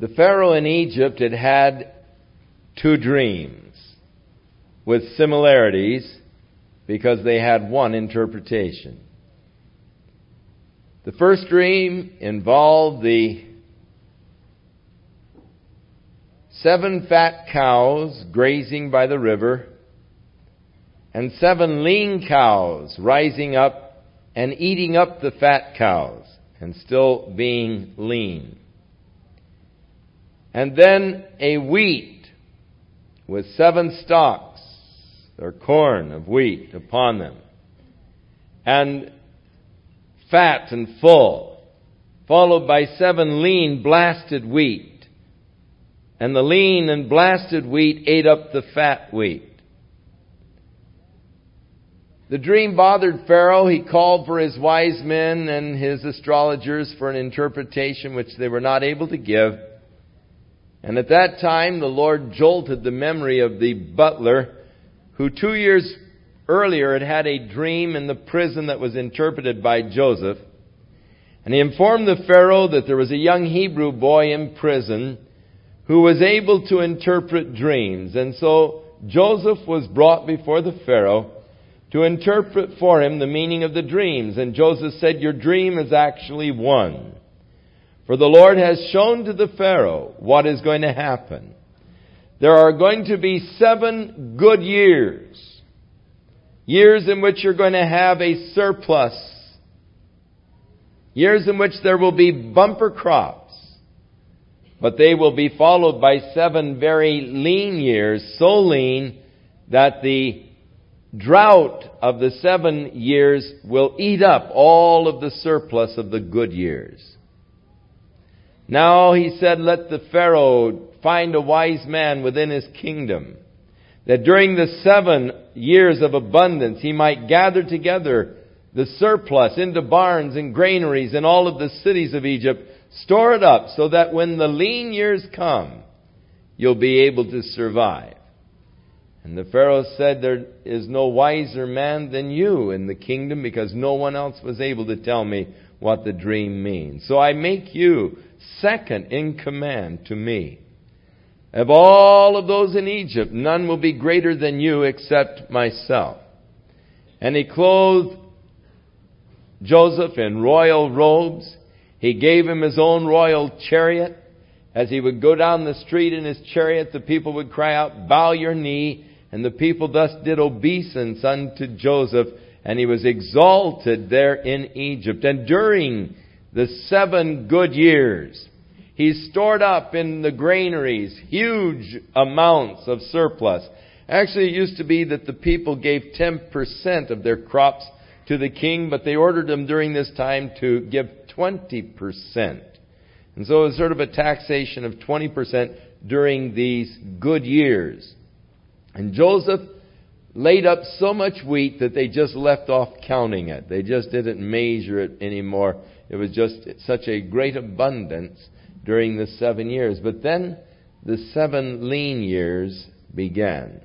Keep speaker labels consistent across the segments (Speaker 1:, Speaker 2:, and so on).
Speaker 1: The Pharaoh in Egypt had had two dreams with similarities because they had one interpretation. The first dream involved the 7 fat cows grazing by the river and 7 lean cows rising up and eating up the fat cows and still being lean. And then a wheat with 7 stalks, or corn of wheat upon them, and fat and full, followed by 7 lean blasted wheat. And the lean and blasted wheat ate up the fat wheat. The dream bothered Pharaoh. He called for his wise men and his astrologers for an interpretation which they were not able to give. And at that time, the Lord jolted the memory of the butler who 2 years earlier had a dream in the prison that was interpreted by Joseph. And he informed the Pharaoh that there was a young Hebrew boy in prison who was able to interpret dreams. And so Joseph was brought before the Pharaoh to interpret for him the meaning of the dreams. And Joseph said, "Your dream is actually one. For the Lord has shown to the Pharaoh what is going to happen. There are going to be 7 good years. Years in which you're going to have a surplus. Years in which there will be bumper crops. But they will be followed by 7 very lean years, so lean that the drought of the 7 years will eat up all of the surplus of the good years." Now, he said, let the Pharaoh find a wise man within his kingdom, that during the 7 years of abundance he might gather together the surplus into barns and granaries in all of the cities of Egypt, store it up so that when the lean years come, you'll be able to survive. And the Pharaoh said, "There is no wiser man than you in the kingdom, because no one else was able to tell me what the dream means. So I make you second in command to me. Of all of those in Egypt, none will be greater than you except myself." And he clothed Joseph in royal robes. He gave him his own royal chariot. As he would go down the street in his chariot, the people would cry out, "Bow your knee." And the people thus did obeisance unto Joseph, and he was exalted there in Egypt. And during the 7 good years, he stored up in the granaries huge amounts of surplus. Actually, it used to be that the people gave 10% of their crops to the king, but they ordered them during this time to give 20%. And so it was sort of a taxation of 20% during these good years. And Joseph laid up so much wheat that they just left off counting it. They just didn't measure it anymore. It was just such a great abundance during the 7 years. But then the 7 lean years began.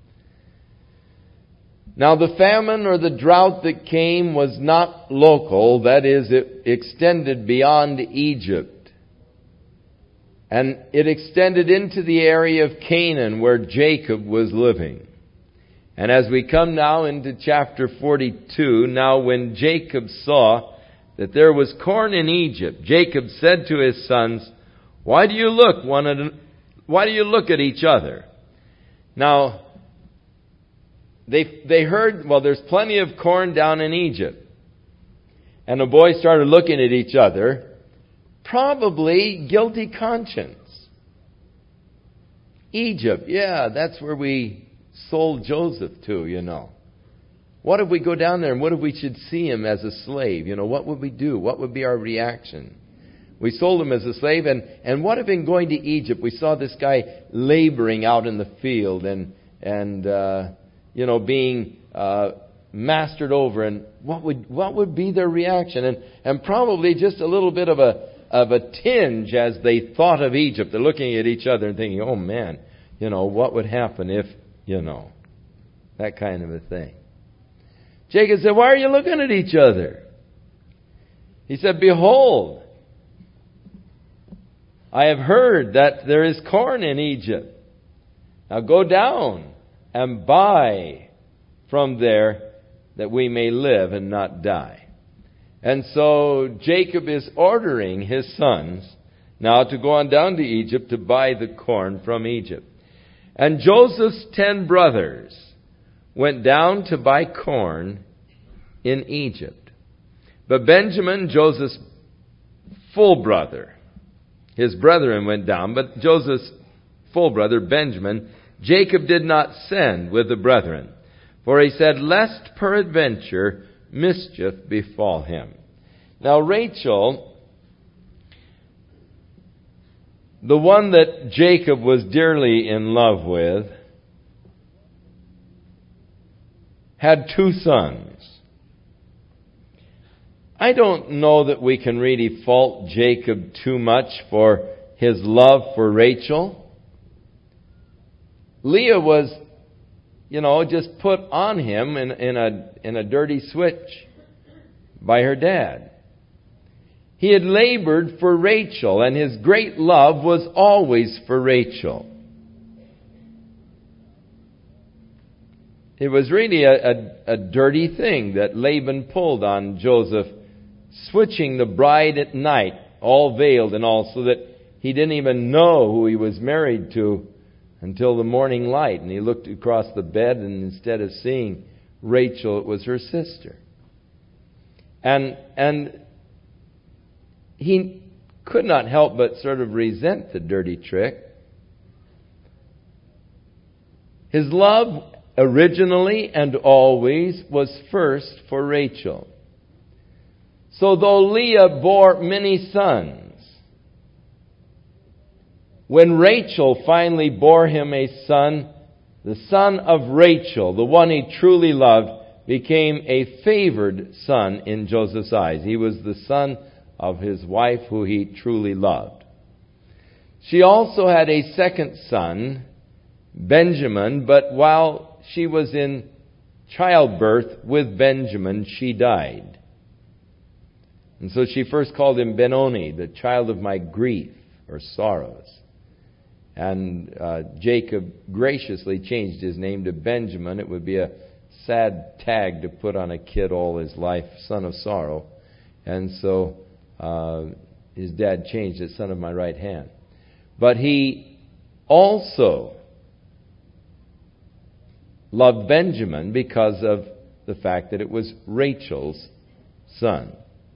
Speaker 1: Now the famine or the drought that came was not local. That is, it extended beyond Egypt. And it extended into the area of Canaan where Jacob was living. And as we come now into chapter 42, now when Jacob saw that there was corn in Egypt, Jacob said to his sons, why do you look at each other? Now, they heard, well, there's plenty of corn down in Egypt. And the boys started looking at each other. Probably guilty conscience. Egypt, yeah, that's where we sold Joseph to, you know. What if we go down there and what if we should see him as a slave? You know, what would we do? What would be our reaction? We sold him as a slave, and what if in going to Egypt we saw this guy laboring out in the field and being mastered over, and what would be their reaction? And probably just a little bit of a tinge as they thought of Egypt. They're looking at each other and thinking, oh man, what would happen if, that kind of a thing. Jacob said, why are you looking at each other? He said, behold, I have heard that there is corn in Egypt. Now go down and buy from there that we may live and not die. And so Jacob is ordering his sons now to go on down to Egypt to buy the corn from Egypt. And Joseph's 10 brothers went down to buy corn in Egypt. But Benjamin, Joseph's full brother, his brethren went down, but Joseph's full brother, Benjamin, Jacob did not send with the brethren. For he said, lest peradventure mischief befall him. Now Rachel, the one that Jacob was dearly in love with, had 2 sons. I don't know that we can really fault Jacob too much for his love for Rachel. Leah was, just put on him in a dirty switch by her dad. He had labored for Rachel, and his great love was always for Rachel. It was really a dirty thing that Laban pulled on Joseph, switching the bride at night, all veiled and all, so that he didn't even know who he was married to until the morning light. And he looked across the bed, and instead of seeing Rachel, it was her sister. And he could not help but sort of resent the dirty trick. His love originally and always was first for Rachel. So though Leah bore many sons, when Rachel finally bore him a son, the son of Rachel, the one he truly loved, became a favored son in Joseph's eyes. He was the son of his wife who he truly loved. She also had a second son, Benjamin, but while she was in childbirth with Benjamin, she died. And so she first called him Benoni, the child of my grief or sorrows. And Jacob graciously changed his name to Benjamin. It would be a sad tag to put on a kid all his life, son of sorrow. And so his dad changed it, son of my right hand. But he also loved Benjamin because of the fact that it was Rachel's son.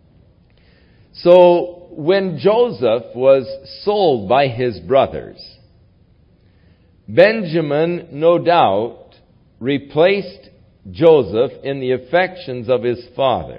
Speaker 1: So when Joseph was sold by his brothers, Benjamin, no doubt, replaced Joseph in the affections of his father.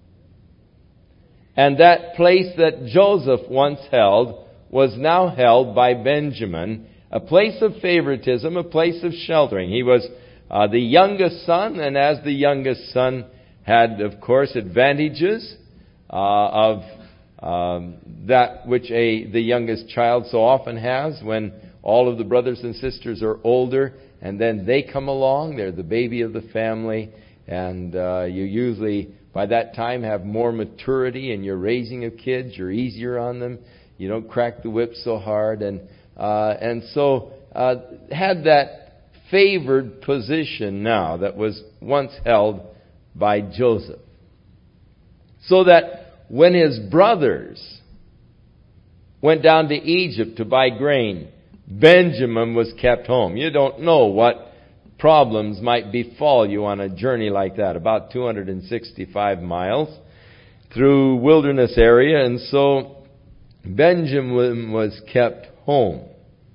Speaker 1: And that place that Joseph once held was now held by Benjamin, a place of favoritism, a place of sheltering. He was the youngest son, and as the youngest son had, of course, advantages of that which the youngest child so often has when all of the brothers and sisters are older, and then they come along. They're the baby of the family, and you usually, by that time, have more maturity in your raising of kids. You're easier on them. You don't crack the whip so hard, and so had that favored position now that was once held by Joseph. So that when his brothers went down to Egypt to buy grain, Benjamin was kept home. You don't know what problems might befall you on a journey like that, about 265 miles through wilderness area, and so Benjamin was kept home,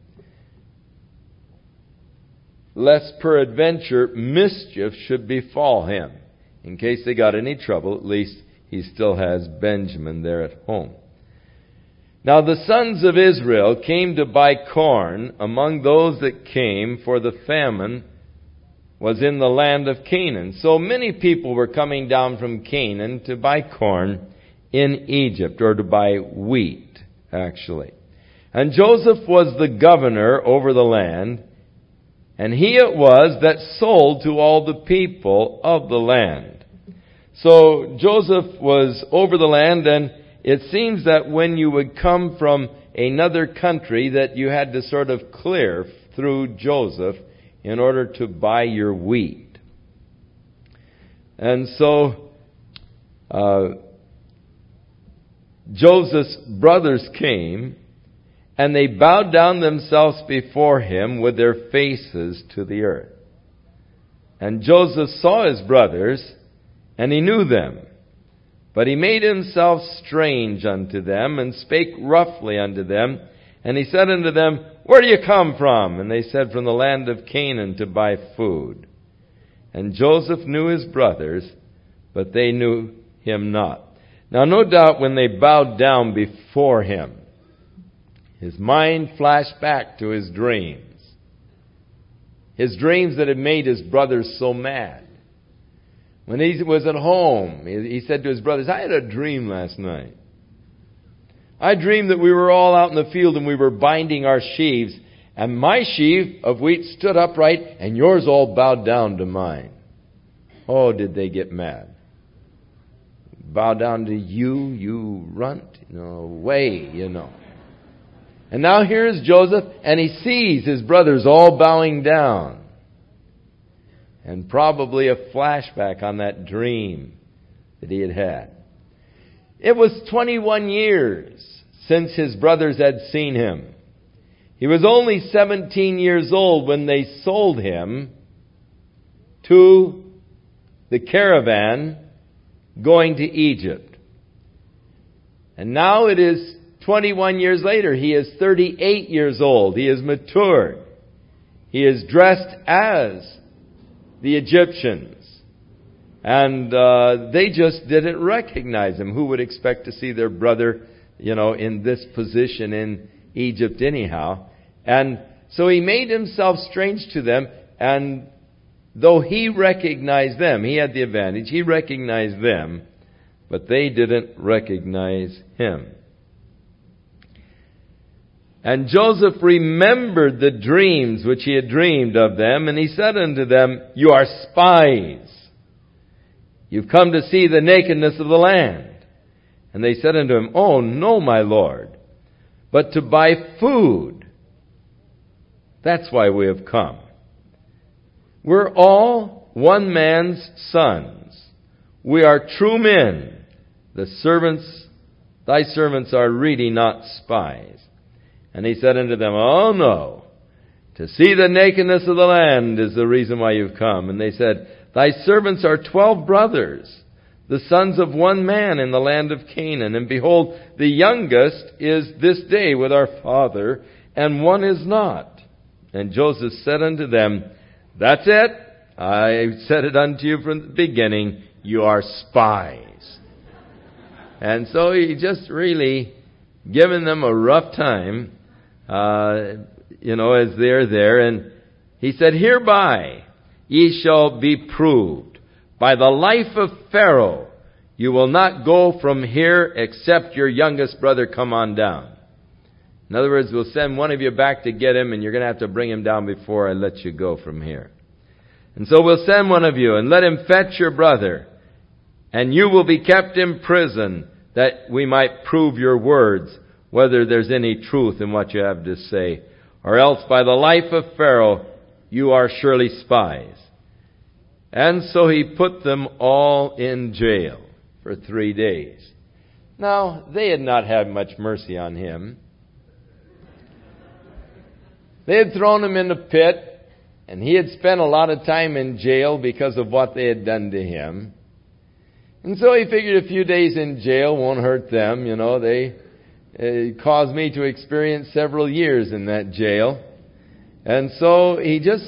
Speaker 1: lest peradventure mischief should befall him. In case they got any trouble, at least he still has Benjamin there at home. Now the sons of Israel came to buy corn among those that came, for the famine was in the land of Canaan. So many people were coming down from Canaan to buy corn in Egypt, or to buy wheat, actually. And Joseph was the governor over the land, and he it was that sold to all the people of the land. So Joseph was over the land, and it seems that when you would come from another country that you had to sort of clear through Joseph in order to buy your wheat. And so Joseph's brothers came, and they bowed down themselves before him with their faces to the earth. And Joseph saw his brothers, and he knew them. But he made himself strange unto them, and spake roughly unto them. And he said unto them, Where do you come from? And they said, From the land of Canaan to buy food. And Joseph knew his brothers, but they knew him not. Now no doubt when they bowed down before him, his mind flashed back to his dreams. His dreams that had made his brothers so mad. When he was at home, he said to his brothers, I had a dream last night. I dreamed that we were all out in the field and we were binding our sheaves, and my sheaf of wheat stood upright and yours all bowed down to mine. Oh, did they get mad. Bow down to you, you runt? No way, And now here's Joseph, and he sees his brothers all bowing down. And probably a flashback on that dream that he had had. It was 21 years since his brothers had seen him. He was only 17 years old when they sold him to the caravan going to Egypt. And now it is 21 years later. He is 38 years old. He is matured. He is dressed as the Egyptians. And they just didn't recognize him. Who would expect to see their brother, in this position in Egypt anyhow? And so he made himself strange to them. And though he recognized them, he had the advantage. He recognized them, but they didn't recognize him. And Joseph remembered the dreams which he had dreamed of them, and he said unto them, You are spies. You've come to see the nakedness of the land. And they said unto him, Oh, no, my lord, but to buy food. That's why we have come. We're all one man's sons. We are true men. Thy servants are really not spies. And he said unto them, Oh no, to see the nakedness of the land is the reason why you've come. And they said, Thy servants are 12 brothers, the sons of one man in the land of Canaan. And behold, the youngest is this day with our father, and one is not. And Joseph said unto them, That's it. I said it unto you from the beginning, you are spies. And so he just really given them a rough time, as they're there. And he said, Hereby ye shall be proved. By the life of Pharaoh, you will not go from here except your youngest brother come on down. In other words, we'll send one of you back to get him, and you're going to have to bring him down before I let you go from here. And so we'll send one of you, and let him fetch your brother, and you will be kept in prison, that we might prove your words, whether there's any truth in what you have to say. Or else by the life of Pharaoh, you are surely spies. And so he put them all in jail for 3 days. Now, they had not had much mercy on him. They had thrown him in the pit, and he had spent a lot of time in jail because of what they had done to him. And so he figured a few days in jail won't hurt them. They caused me to experience several years in that jail. And so he just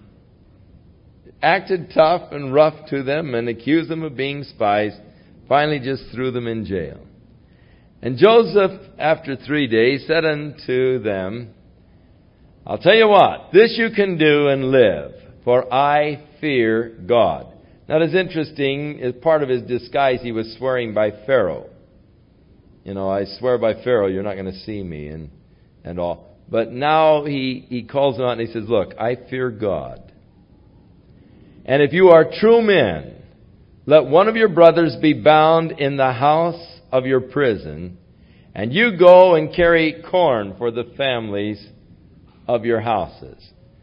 Speaker 1: acted tough and rough to them and accused them of being spies. Finally just threw them in jail. And Joseph, after 3 days, said unto them, I'll tell you what, this you can do and live, for I fear God. Now it is interesting, as part of his disguise, he was swearing by Pharaoh. I swear by Pharaoh, you're not going to see me and all. But now he calls them out and he says, Look, I fear God. And if you are true men, let one of your brothers be bound in the house of your prison, And you go and carry corn for the families of your houses.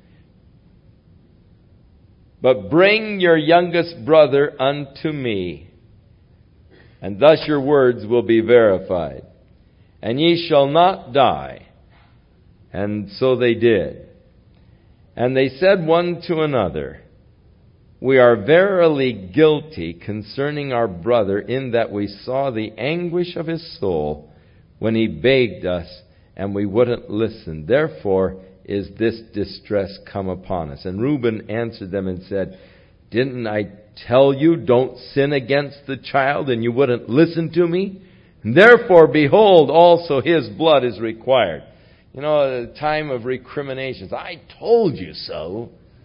Speaker 1: But bring your youngest brother unto me, and thus your words will be verified. And ye shall not die. And so they did. And they said one to another, We are verily guilty concerning our brother, in that we saw the anguish of his soul when he begged us, and we wouldn't listen. Therefore is this distress come upon us. And Reuben answered them and said, Didn't I tell you, don't sin against the child, and you wouldn't listen to me? And therefore, behold, also his blood is required. You know, a time of recriminations. I told you so.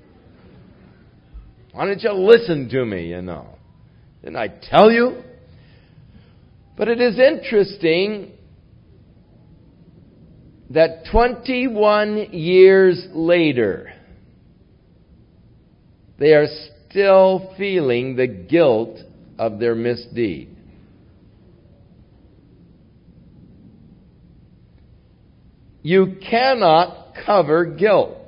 Speaker 1: Why didn't you listen to me, you know? Didn't I tell you? But it is interesting that 21 years later, they are still feeling the guilt of their misdeed. You cannot cover guilt.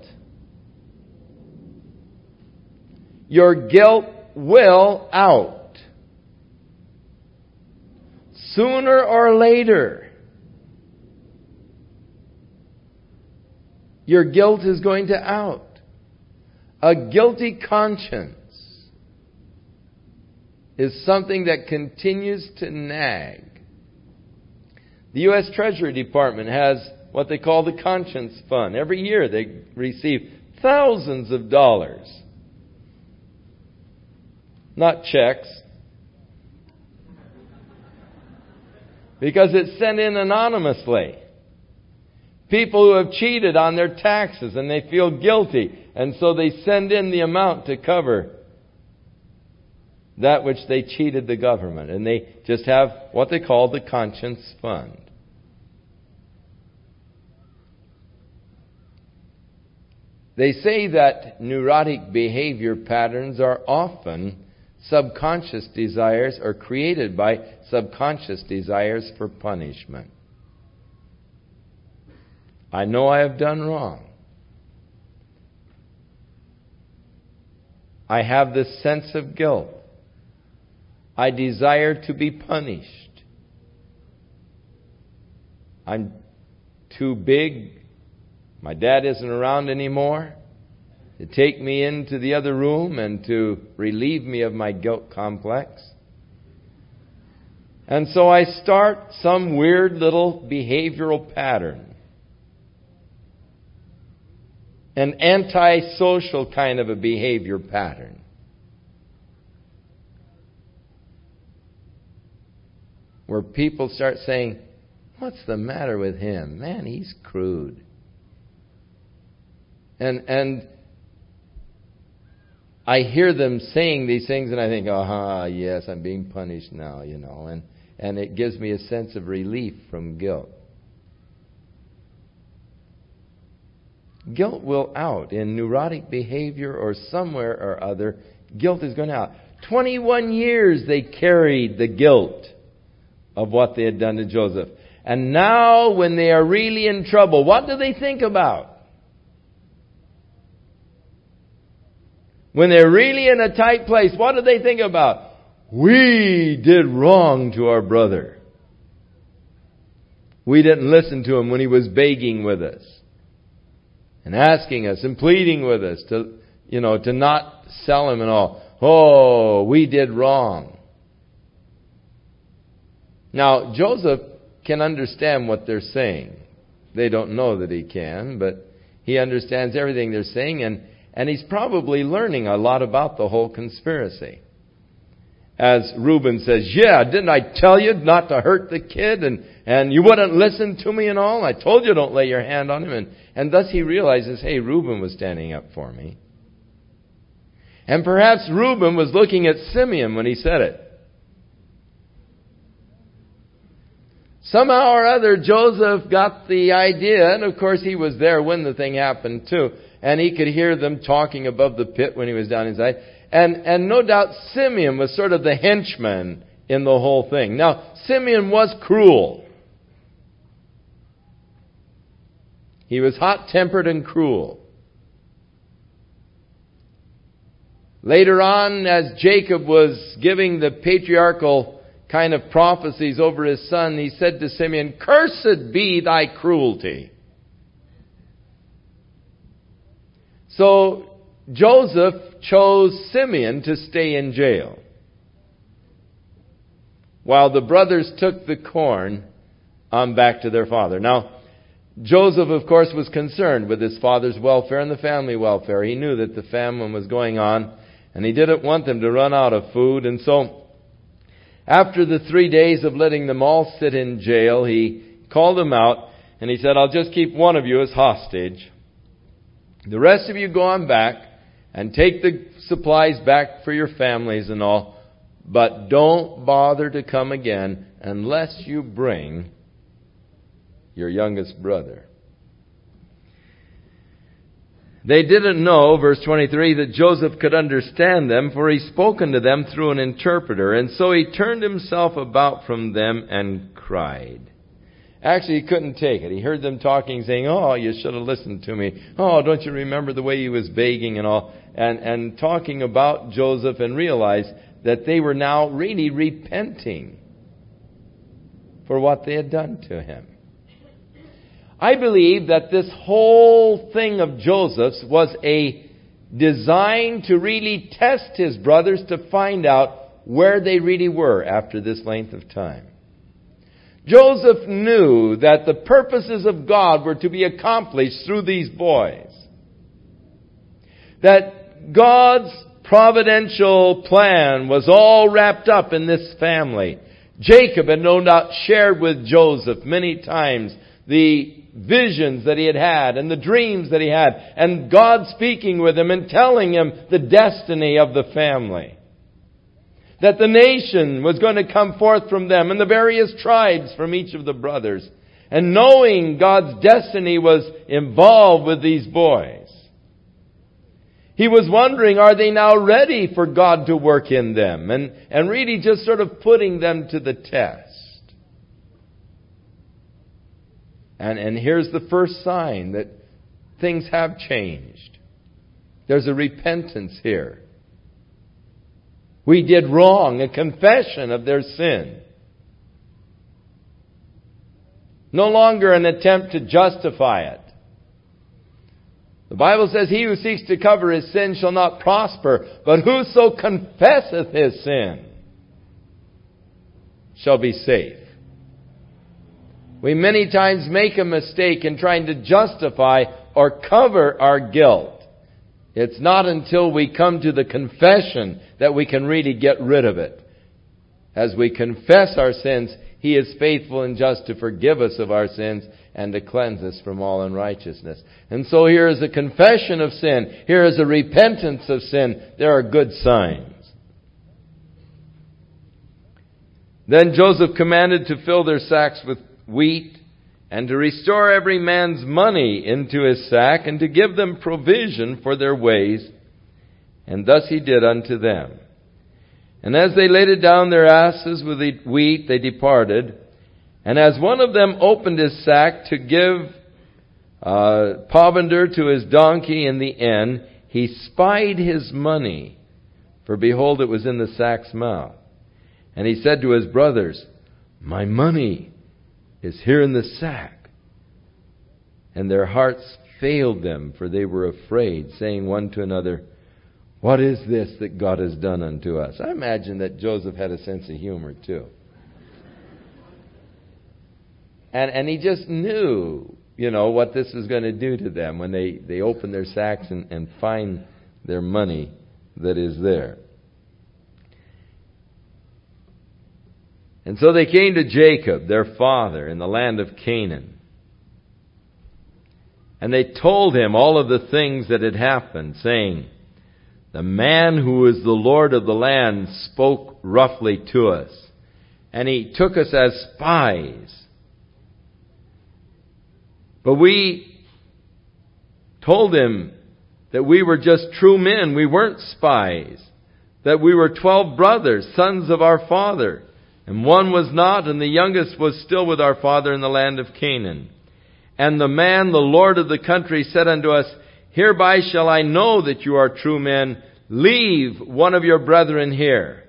Speaker 1: Your guilt will out. Sooner or later, your guilt is going to out. A guilty conscience is something that continues to nag. The U.S. Treasury Department has what they call the Conscience Fund. Every year they receive thousands of dollars. Not checks. Because it's sent in anonymously. People who have cheated on their taxes and they feel guilty, and so they send in the amount to cover that which they cheated the government. And they just have what they call the Conscience Fund. They say that neurotic behavior patterns are often subconscious desires, or created by subconscious desires for punishment. I know I have done wrong. I have this sense of guilt. I desire to be punished. I'm too big. My dad isn't around anymore to take me into the other room and to relieve me of my guilt complex. And so I start some weird little behavioral pattern. An antisocial kind of a behavior pattern. Where people start saying, what's the matter with him? Man, he's crude. And I hear them saying these things and I think, yes, I'm being punished now, you know. And it gives me a sense of relief from guilt. Guilt will out in neurotic behavior or somewhere or other. Guilt is going out. 21 years they carried the guilt of what they had done to Joseph. And now when they are really in trouble, what do they think about? When they're really in a tight place, what do they think about? We did wrong to our brother. We didn't listen to him when he was begging with us and asking us and pleading with us to not sell him and all. Oh, we did wrong. Now, Joseph can understand what they're saying. They don't know that he can, but he understands everything they're saying, and he's probably learning a lot about the whole conspiracy. As Reuben says, yeah, didn't I tell you not to hurt the kid? And you wouldn't listen to me and all? I told you don't lay your hand on him. And thus he realizes, hey, Reuben was standing up for me. And perhaps Reuben was looking at Simeon when he said it. Somehow or other, Joseph got the idea, and of course he was there when the thing happened too. And he could hear them talking above the pit when he was down inside. And no doubt Simeon was sort of the henchman in the whole thing. Now, Simeon was cruel. He was hot-tempered and cruel. Later on, as Jacob was giving the patriarchal kind of prophecies over his son, he said to Simeon, "Cursed be thy cruelty." So Joseph chose Simeon to stay in jail, while the brothers took the corn on back to their father. Now, Joseph, of course, was concerned with his father's welfare and the family welfare. He knew that the famine was going on, and he didn't want them to run out of food. And so, after the 3 days of letting them all sit in jail, he called them out, and he said, "I'll just keep one of you as hostage. The rest of you go on back and take the supplies back for your families and all, but don't bother to come again unless you bring your youngest brother." They didn't know, verse 23, that Joseph could understand them, for he spoken to them through an interpreter. And so he turned himself about from them and cried. Actually, he couldn't take it. He heard them talking, saying, "Oh, you should have listened to me. Oh, don't you remember the way he was begging and all?" And talking about Joseph, and realized that they were now really repenting for what they had done to him. I believe that this whole thing of Joseph's was a design to really test his brothers to find out where they really were after this length of time. Joseph knew that the purposes of God were to be accomplished through these boys. That God's providential plan was all wrapped up in this family. Jacob had no doubt shared with Joseph many times the visions that he had and the dreams that he had, and God speaking with him and telling him the destiny of the family. That the nation was going to come forth from them, and the various tribes from each of the brothers. And knowing God's destiny was involved with these boys, he was wondering, are they now ready for God to work in them? And really just sort of putting them to the test. And here's the first sign that things have changed. There's a repentance here. We did wrong, a confession of their sin. No longer an attempt to justify it. The Bible says, "He who seeks to cover his sin shall not prosper, but whoso confesseth his sin shall be safe." We many times make a mistake in trying to justify or cover our guilt. It's not until we come to the confession that we can really get rid of it. As we confess our sins, He is faithful and just to forgive us of our sins and to cleanse us from all unrighteousness. And so here is a confession of sin. Here is a repentance of sin. There are good signs. Then Joseph commanded to fill their sacks with wheat, and to restore every man's money into his sack, and to give them provision for their ways. And thus he did unto them. And as they laded down their asses with the wheat, they departed. And as one of them opened his sack to give provender to his donkey in the end, he spied his money, for behold, it was in the sack's mouth. And he said to his brothers, "My money is here in the sack." And their hearts failed them, for they were afraid, saying one to another, "What is this that God has done unto us?" I imagine that Joseph had a sense of humor too. And he just knew, what this was going to do to them when they open their sacks and find their money that is there. And so they came to Jacob, their father, in the land of Canaan. And they told him all of the things that had happened, saying, "The man who is the Lord of the land spoke roughly to us, and he took us as spies. But we told him that we were just true men. We weren't spies. That we were 12 brothers, sons of our father. And one was not, and the youngest was still with our father in the land of Canaan. And the man, the lord of the country, said unto us, Hereby shall I know that you are true men. Leave one of your brethren here.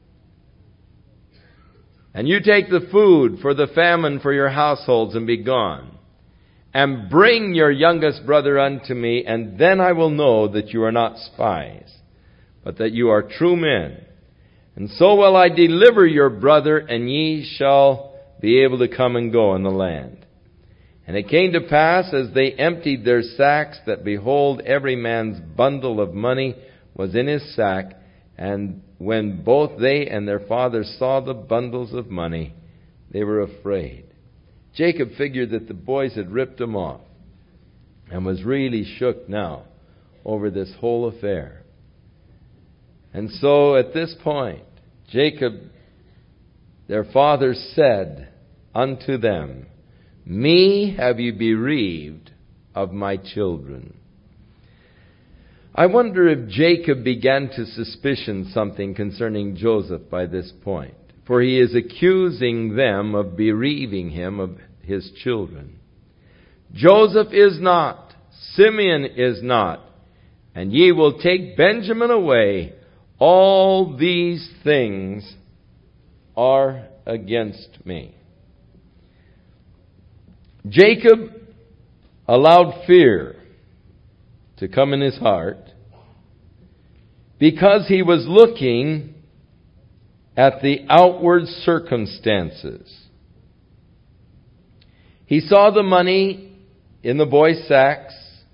Speaker 1: And you take the food for the famine for your households, and be gone. And bring your youngest brother unto me, and then I will know that you are not spies, but that you are true men. And so will I deliver your brother, and ye shall be able to come and go in the land. And it came to pass, as they emptied their sacks, that behold, every man's bundle of money was in his sack. And when both they and their father saw the bundles of money, they were afraid. Jacob figured that the boys had ripped him off and was really shook now over this whole affair. And so at this point, Jacob, their father, said unto them, Me have you bereaved of my children. I wonder if Jacob began to suspicion something concerning Joseph by this point, for he is accusing them of bereaving him of his children. Joseph is not, Simeon is not, and ye will take Benjamin away. All these things are against me. Jacob allowed fear to come in his heart because he was looking at the outward circumstances. He saw the money in the boys' sacks.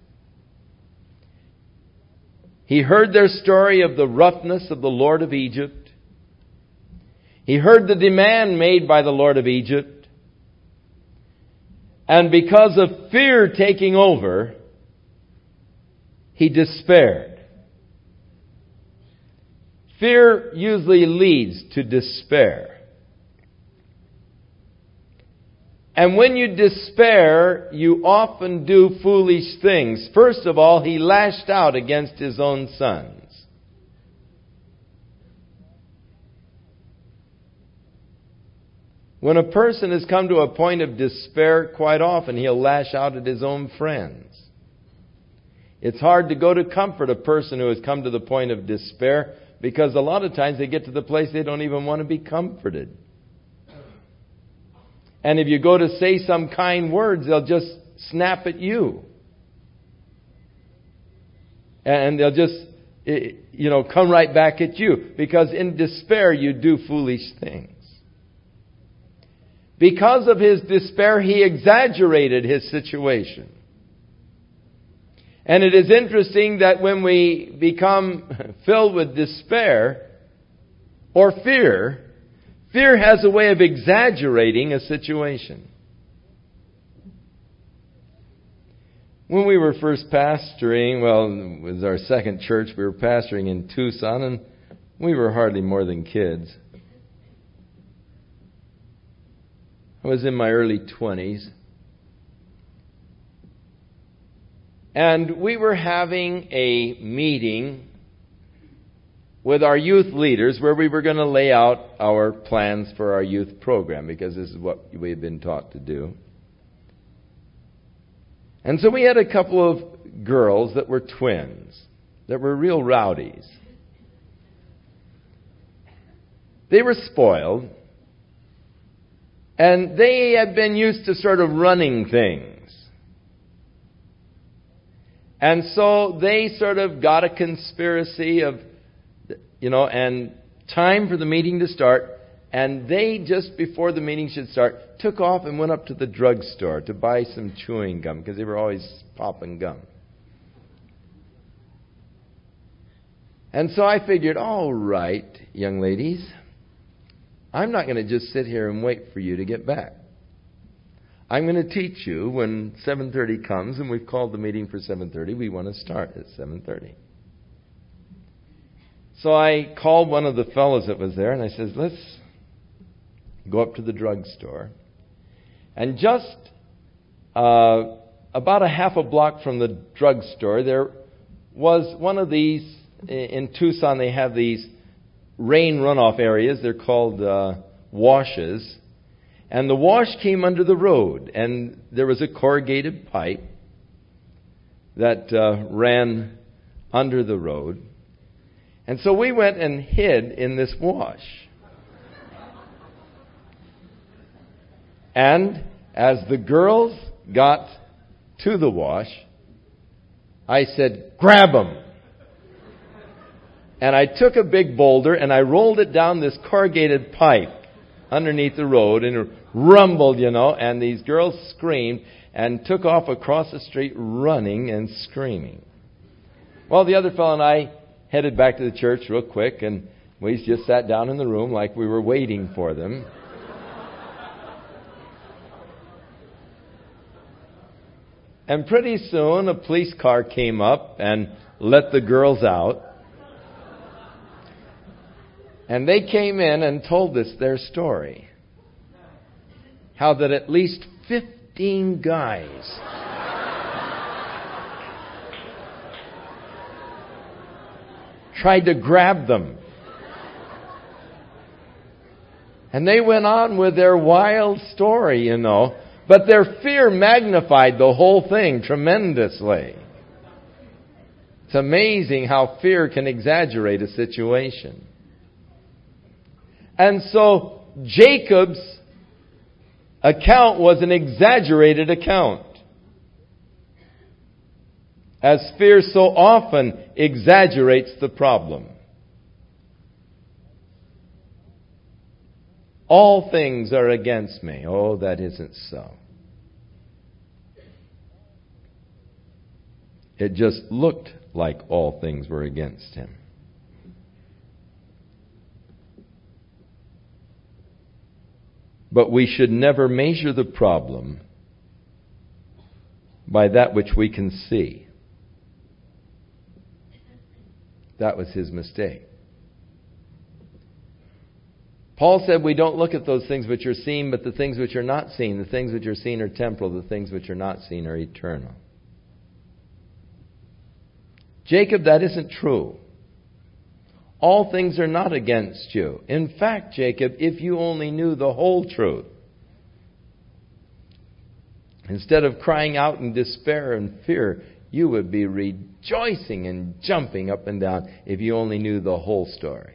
Speaker 1: He heard their story of the roughness of the Lord of Egypt. He heard the demand made by the Lord of Egypt. And because of fear taking over, he despaired. Fear usually leads to despair. And when you despair, you often do foolish things. First of all, he lashed out against his own sons. When a person has come to a point of despair, quite often he'll lash out at his own friends. It's hard to go to comfort a person who has come to the point of despair, because a lot of times they get to the place they don't even want to be comforted. And if you go to say some kind words, they'll just snap at you. And they'll just, come right back at you. Because in despair, you do foolish things. Because of his despair, he exaggerated his situation. And it is interesting that when we become filled with despair or fear, fear has a way of exaggerating a situation. When we were first pastoring, it was our second church, we were pastoring in Tucson, and we were hardly more than kids. I was in my early 20s. And we were having a meeting with our youth leaders where we were going to lay out our plans for our youth program, because this is what we had been taught to do. And so we had a couple of girls that were twins, that were real rowdies. They were spoiled, and they had been used to sort of running things. And so they sort of got a conspiracy of, and time for the meeting to start. And they, just before the meeting should start, took off and went up to the drugstore to buy some chewing gum, because they were always popping gum. And so I figured, all right, young ladies, I'm not going to just sit here and wait for you to get back. I'm going to teach you when 7:30 comes, and we've called the meeting for 7:30. We want to start at 7:30. So I called one of the fellows that was there, and I said, let's go up to the drugstore. And just about a half a block from the drugstore, there was one of these, in Tucson they have these rain runoff areas. They're called washes. And the wash came under the road, and there was a corrugated pipe that ran under the road. And so we went and hid in this wash. And as the girls got to the wash, I said, "Grab them." And I took a big boulder and I rolled it down this corrugated pipe underneath the road, and it rumbled, and these girls screamed and took off across the street running and screaming. Well, the other fellow and I headed back to the church real quick, and we just sat down in the room like we were waiting for them. And pretty soon a police car came up and let the girls out. And they came in and told us their story. How that at least 15 guys tried to grab them. And they went on with their wild story, But their fear magnified the whole thing tremendously. It's amazing how fear can exaggerate a situation. And so Jacob's account was an exaggerated account, as fear so often exaggerates the problem. All things are against me. Oh, that isn't so. It just looked like all things were against him. But we should never measure the problem by that which we can see. That was his mistake. Paul said we don't look at those things which are seen, but the things which are not seen. The things which are seen are temporal. The things which are not seen are eternal. Jacob, that isn't true. All things are not against you. In fact, Jacob, if you only knew the whole truth, instead of crying out in despair and fear, you would be rejoicing and jumping up and down if you only knew the whole story.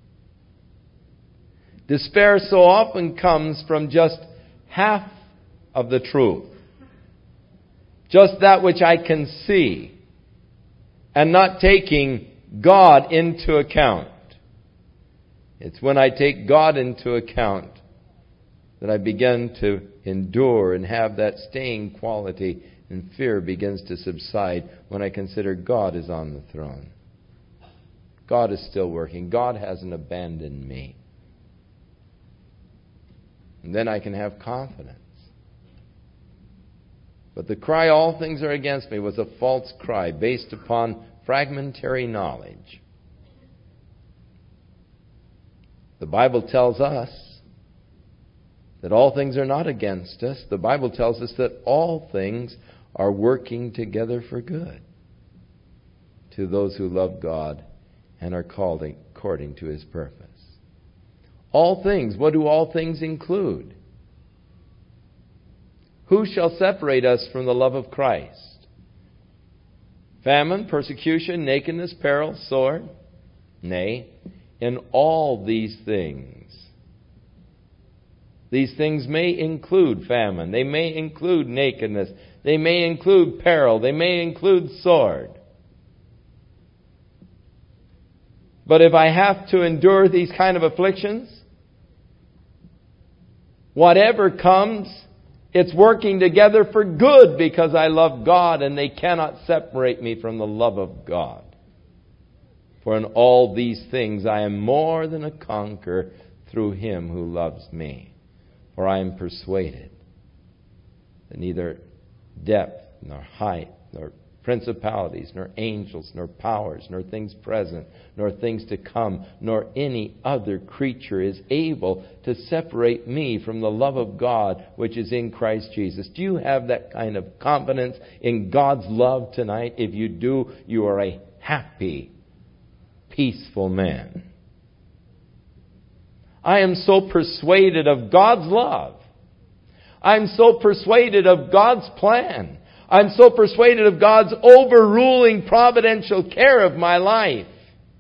Speaker 1: Despair so often comes from just half of the truth. Just that which I can see, and not taking God into account. It's when I take God into account that I begin to endure and have that staying quality, and fear begins to subside when I consider God is on the throne. God is still working. God hasn't abandoned me. And then I can have confidence. But the cry, "all things are against me," was a false cry based upon fragmentary knowledge. The Bible tells us that all things are not against us. The Bible tells us that all things are working together for good to those who love God and are called according to His purpose. All things. What do all things include? Who shall separate us from the love of Christ? Famine, persecution, nakedness, peril, sword? Nay, in all these things. These things may include famine. They may include nakedness. They may include peril. They may include sword. But if I have to endure these kind of afflictions, whatever comes, it's working together for good because I love God, and they cannot separate me from the love of God. For in all these things I am more than a conqueror through Him who loves me. For I am persuaded that neither depth, nor height, nor principalities, nor angels, nor powers, nor things present, nor things to come, nor any other creature is able to separate me from the love of God which is in Christ Jesus. Do you have that kind of confidence in God's love tonight? If you do, you are a happy, peaceful man. I am so persuaded of God's love I'm so persuaded of God's plan. I'm so persuaded of God's overruling providential care of my life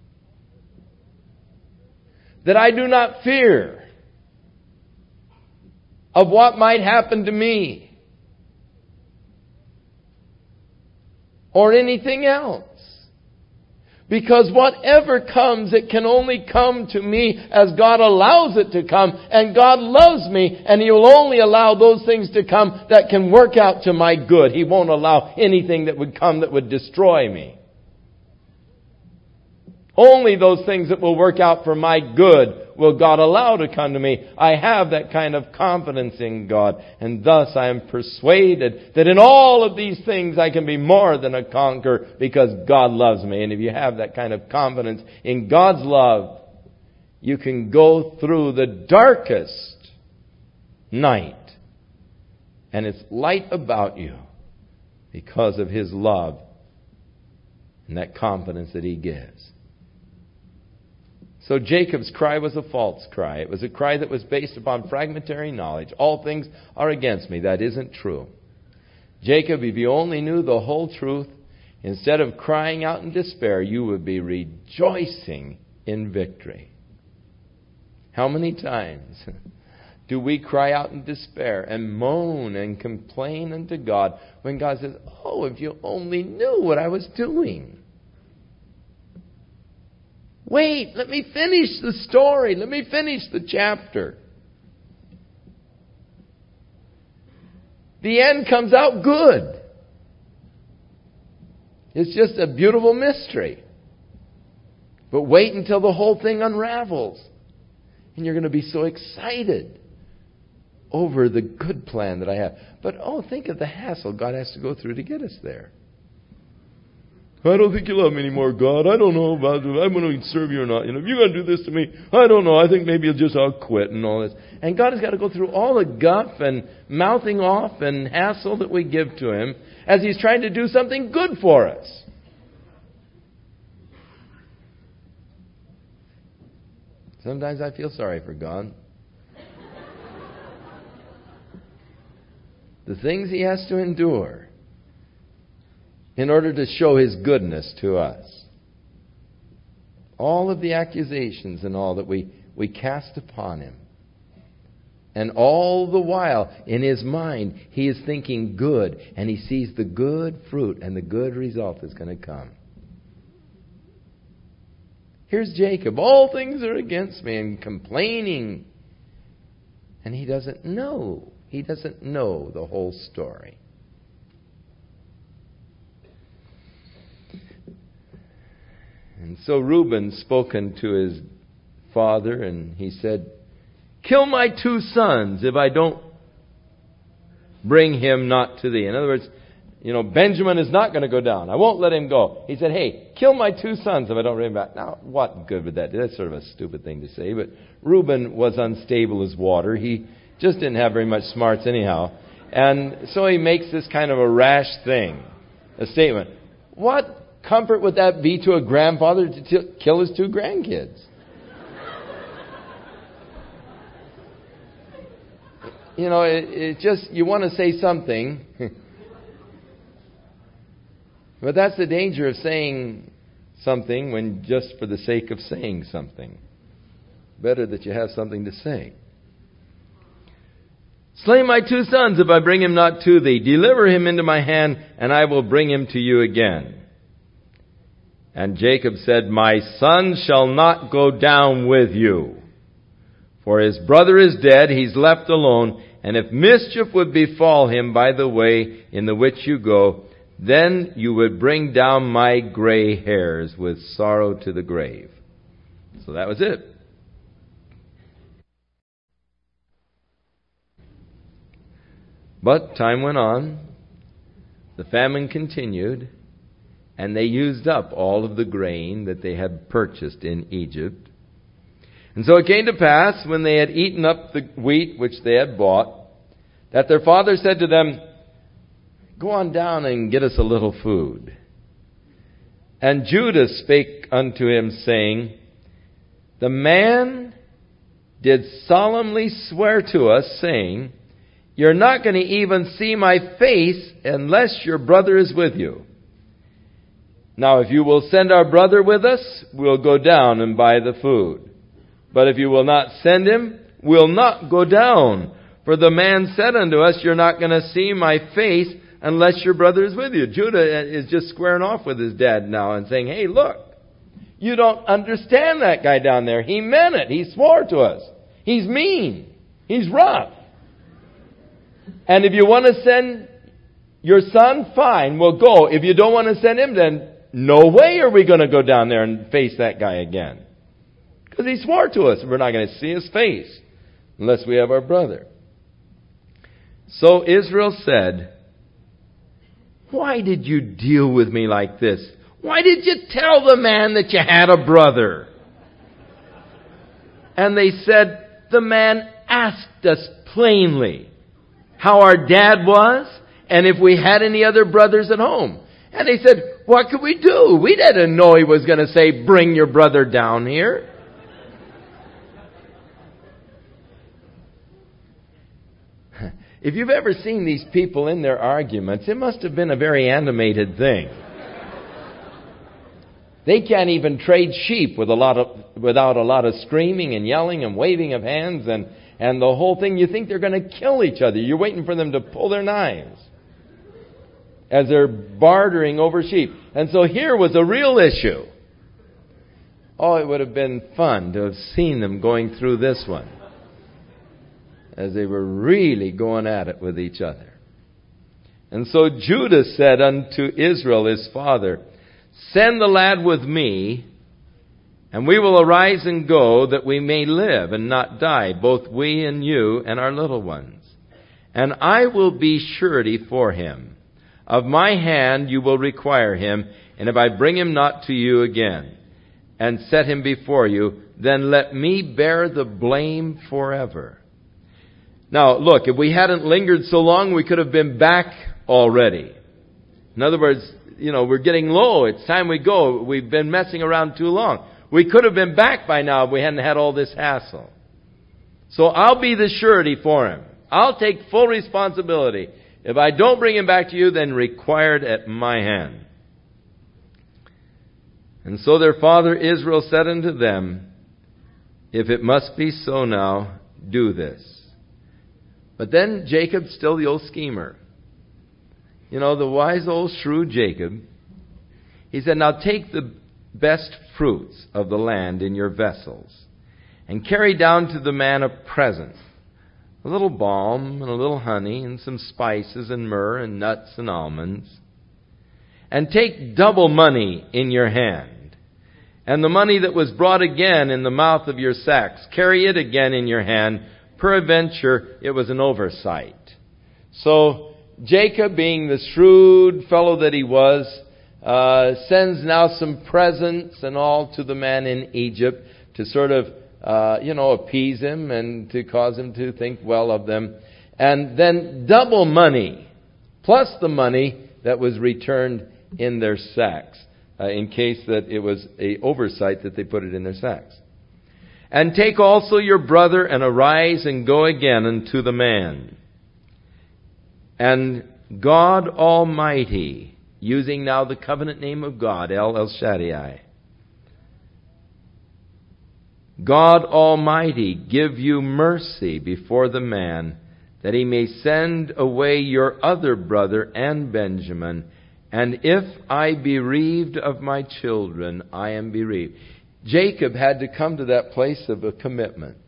Speaker 1: that I do not fear of what might happen to me or anything else. Because whatever comes, it can only come to me as God allows it to come. And God loves me, and He will only allow those things to come that can work out to my good. He won't allow anything that would come that would destroy me. Only those things that will work out for my good will God allow to come to me. I have that kind of confidence in God. And thus I am persuaded that in all of these things I can be more than a conqueror because God loves me. And if you have that kind of confidence in God's love, you can go through the darkest night and it's light about you because of His love and that confidence that He gives. So Jacob's cry was a false cry. It was a cry that was based upon fragmentary knowledge. All things are against me. That isn't true. Jacob, if you only knew the whole truth, instead of crying out in despair, you would be rejoicing in victory. How many times do we cry out in despair and moan and complain unto God when God says, oh, if you only knew what I was doing. Wait, let me finish the story. Let me finish the chapter. The end comes out good. It's just a beautiful mystery. But wait until the whole thing unravels. And you're going to be so excited over the good plan that I have. But think of the hassle God has to go through to get us there. I don't think you love me anymore, God. I don't know about it. I'm going to serve you or not. If you're going to do this to me, I don't know. I think maybe I'll quit and all this. And God has got to go through all the guff and mouthing off and hassle that we give to Him as He's trying to do something good for us. Sometimes I feel sorry for God. The things He has to endure in order to show His goodness to us. All of the accusations and all that we cast upon Him. And all the while, in His mind, He is thinking good. And He sees the good fruit and the good result is going to come. Here's Jacob. All things are against me and complaining. And he doesn't know. He doesn't know the whole story. And so Reuben spoken to his father, and he said, kill my 2 sons if I don't bring him not to thee. In other words, Benjamin is not going to go down. I won't let him go. He said, hey, kill my 2 sons if I don't bring him back. Now, what good would that do? That's sort of a stupid thing to say, but Reuben was unstable as water. He just didn't have very much smarts anyhow. And so he makes this kind of a rash thing, a statement. What comfort would that be to a grandfather to kill his 2 grandkids? It just, you want to say something. But that's the danger of saying something when just for the sake of saying something. Better that you have something to say. Slay my 2 sons if I bring him not to thee. Deliver him into my hand, and I will bring him to you again. And Jacob said, my son shall not go down with you. For his brother is dead, he's left alone. And if mischief would befall him by the way in the which you go, then you would bring down my gray hairs with sorrow to the grave. So that was it. But time went on. The famine continued. And they used up all of the grain that they had purchased in Egypt. And so it came to pass, when they had eaten up the wheat which they had bought, that their father said to them, go on down and get us a little food. And Judah spake unto him, saying, the man did solemnly swear to us, saying, You're not going to even see my face unless your brother is with you. Now, if you will send our brother with us, we'll go down and buy the food. But if you will not send him, we'll not go down. For the man said unto us, you're not going to see my face unless your brother is with you. Judah is just squaring off with his dad now and saying, hey, look, you don't understand that guy down there. He meant it. He swore to us. He's mean. He's rough. And if you want to send your son, fine, we'll go. If you don't want to send him, then no way are we going to go down there and face that guy again. Because he swore to us. We're not going to see his face unless we have our brother. So Israel said, why did you deal with me like this? Why did you tell the man that you had a brother? And they said, the man asked us plainly how our dad was and if we had any other brothers at home. And they said, what could we do? We didn't know he was going to say, bring your brother down here. If you've ever seen these people in their arguments, it must have been a very animated thing. They can't even trade sheep without a lot of screaming and yelling and waving of hands and the whole thing. You think they're going to kill each other. You're waiting for them to pull their knives as they're bartering over sheep. And so here was a real issue. Oh, it would have been fun to have seen them going through this one, as they were really going at it with each other. And so Judah said unto Israel his father, send the lad with me, and we will arise and go, that we may live and not die, both we and you and our little ones. And I will be surety for him. Of my hand you will require him, and if I bring him not to you again, and set him before you, then let me bear the blame forever. Now, look, if we hadn't lingered so long, we could have been back already. In other words, we're getting low. It's time we go. We've been messing around too long. We could have been back by now if we hadn't had all this hassle. So I'll be the surety for him. I'll take full responsibility. If I don't bring him back to you, then required at my hand. And so their father Israel said unto them, if it must be so now, do this. But then Jacob's still the old schemer. The wise old shrewd Jacob. He said, now take the best fruits of the land in your vessels, and carry down to the man a present, a little balm and a little honey and some spices and myrrh and nuts and almonds. And take double money in your hand, and the money that was brought again in the mouth of your sacks, carry it again in your hand. Peradventure, it was an oversight. So Jacob, being the shrewd fellow that he was, sends now some presents and all to the man in Egypt to sort of, appease him and to cause him to think well of them. And then double money, plus the money that was returned in their sacks, in case that it was an oversight that they put it in their sacks. And take also your brother, and arise and go again unto the man. And God Almighty, using now the covenant name of God, El Shaddai, God Almighty, give you mercy before the man, that he may send away your other brother and Benjamin. And if I bereaved of my children, I am bereaved. Jacob had to come to that place of a commitment.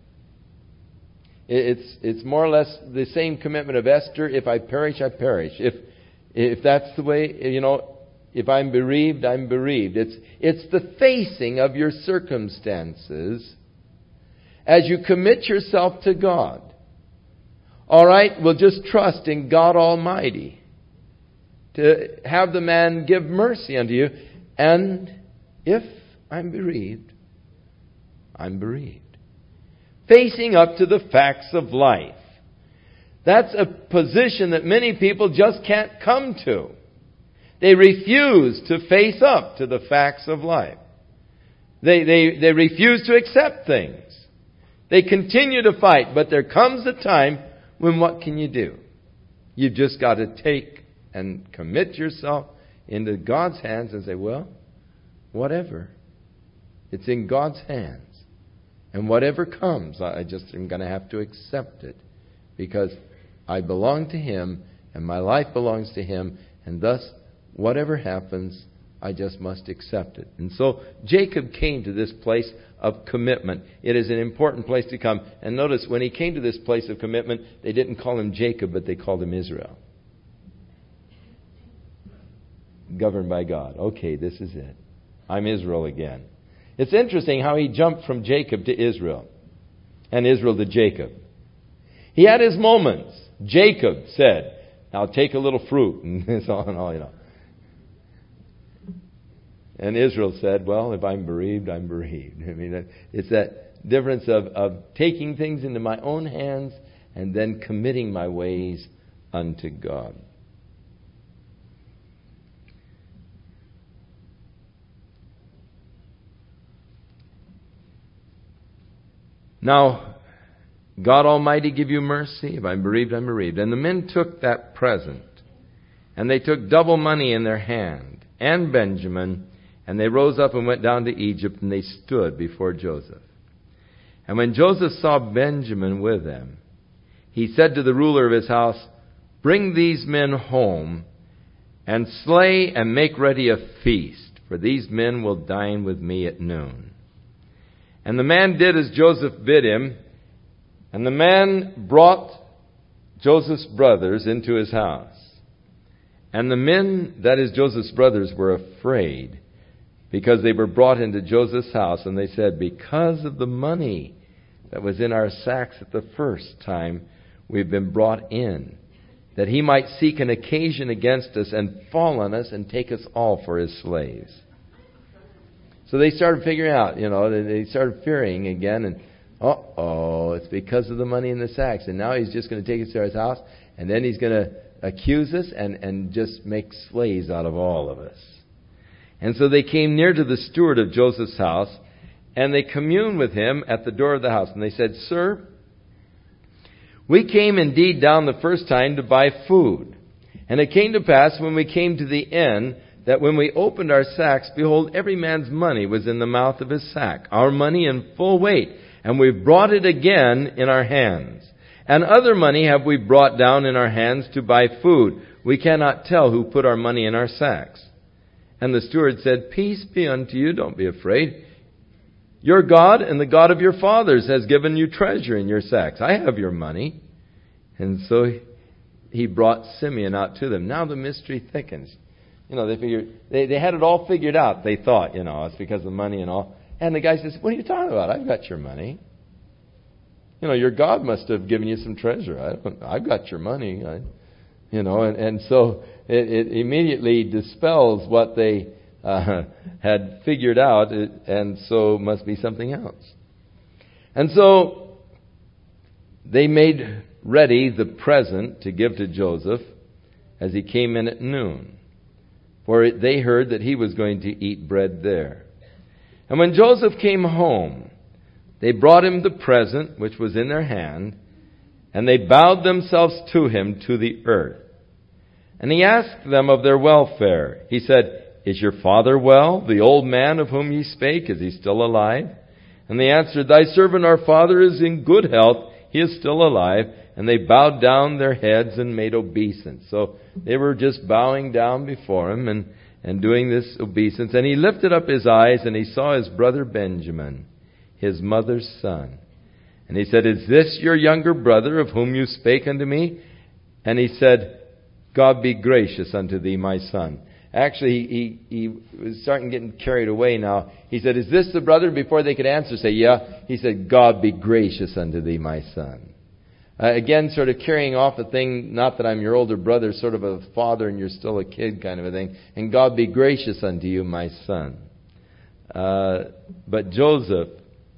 Speaker 1: It's more or less the same commitment of Esther. If I perish, I perish. If that's the way, if I'm bereaved, I'm bereaved. It's the facing of your circumstances as you commit yourself to God. All right, we'll just trust in God Almighty to have the man give mercy unto you. And if I'm bereaved, I'm bereaved. Facing up to the facts of life. That's a position that many people just can't come to. They refuse to face up to the facts of life. They refuse to accept things. They continue to fight, but there comes a time then what can you do? You've just got to take and commit yourself into God's hands and say, well, whatever. It's in God's hands. And whatever comes, I just am going to have to accept it. Because I belong to Him, and my life belongs to Him, and thus, whatever happens, I just must accept it. And so, Jacob came to this place of commitment. It is an important place to come. And notice, when he came to this place of commitment, they didn't call him Jacob, but they called him Israel. Governed by God. Okay, this is it. I'm Israel again. It's interesting how he jumped from Jacob to Israel, and Israel to Jacob. He had his moments. Jacob said, now take a little fruit, and so on and all, you know. And Israel said, well, if I'm bereaved, I'm bereaved. I mean, it's that difference of taking things into my own hands and then committing my ways unto God. Now, God Almighty give you mercy. If I'm bereaved, I'm bereaved. And the men took that present, and they took double money in their hand, and Benjamin, and they rose up and went down to Egypt, and they stood before Joseph. And when Joseph saw Benjamin with them, he said to the ruler of his house, bring these men home, and slay and make ready a feast, for these men will dine with me at noon. And the man did as Joseph bid him, and the man brought Joseph's brothers into his house. And the men, that is Joseph's brothers, were afraid, because they were brought into Joseph's house, and they said, because of the money that was in our sacks at the first time, we've been brought in, that he might seek an occasion against us and fall on us and take us all for his slaves. So they started figuring out, they started fearing again, and it's because of the money in the sacks. And now he's just going to take us to his house, and then he's going to accuse us and just make slaves out of all of us. And so they came near to the steward of Joseph's house, and they communed with him at the door of the house. And they said, Sir, we came indeed down the first time to buy food. And it came to pass when we came to the inn, that when we opened our sacks, behold, every man's money was in the mouth of his sack, our money in full weight, and we've brought it again in our hands. And other money have we brought down in our hands to buy food. We cannot tell who put our money in our sacks. And the steward said, Peace be unto you, don't be afraid. Your God and the God of your fathers has given you treasure in your sacks. I have your money. And so he brought Simeon out to them. Now the mystery thickens. They figured, they had it all figured out, they thought, it's because of the money and all. And the guy says, what are you talking about? I've got your money. Your God must have given you some treasure. I've got your money. And so it immediately dispels what they had figured out, and so must be something else. And so they made ready the present to give to Joseph as he came in at noon. For they heard that he was going to eat bread there. And when Joseph came home, they brought him the present which was in their hand, and they bowed themselves to him to the earth. And he asked them of their welfare. He said, Is your father well, the old man of whom ye spake? Is he still alive? And they answered, Thy servant our father is in good health. He is still alive. And they bowed down their heads and made obeisance. So they were just bowing down before him and doing this obeisance. And he lifted up his eyes and he saw his brother Benjamin, his mother's son. And he said, Is this your younger brother of whom you spake unto me? And he said, God be gracious unto thee, my son. Actually, he was starting getting carried away now. He said, Is this the brother? Before they could answer, say, Yeah. He said, God be gracious unto thee, my son. Again, sort of carrying off the thing, not that I'm your older brother, sort of a father and you're still a kid kind of a thing. And God be gracious unto you, my son. But Joseph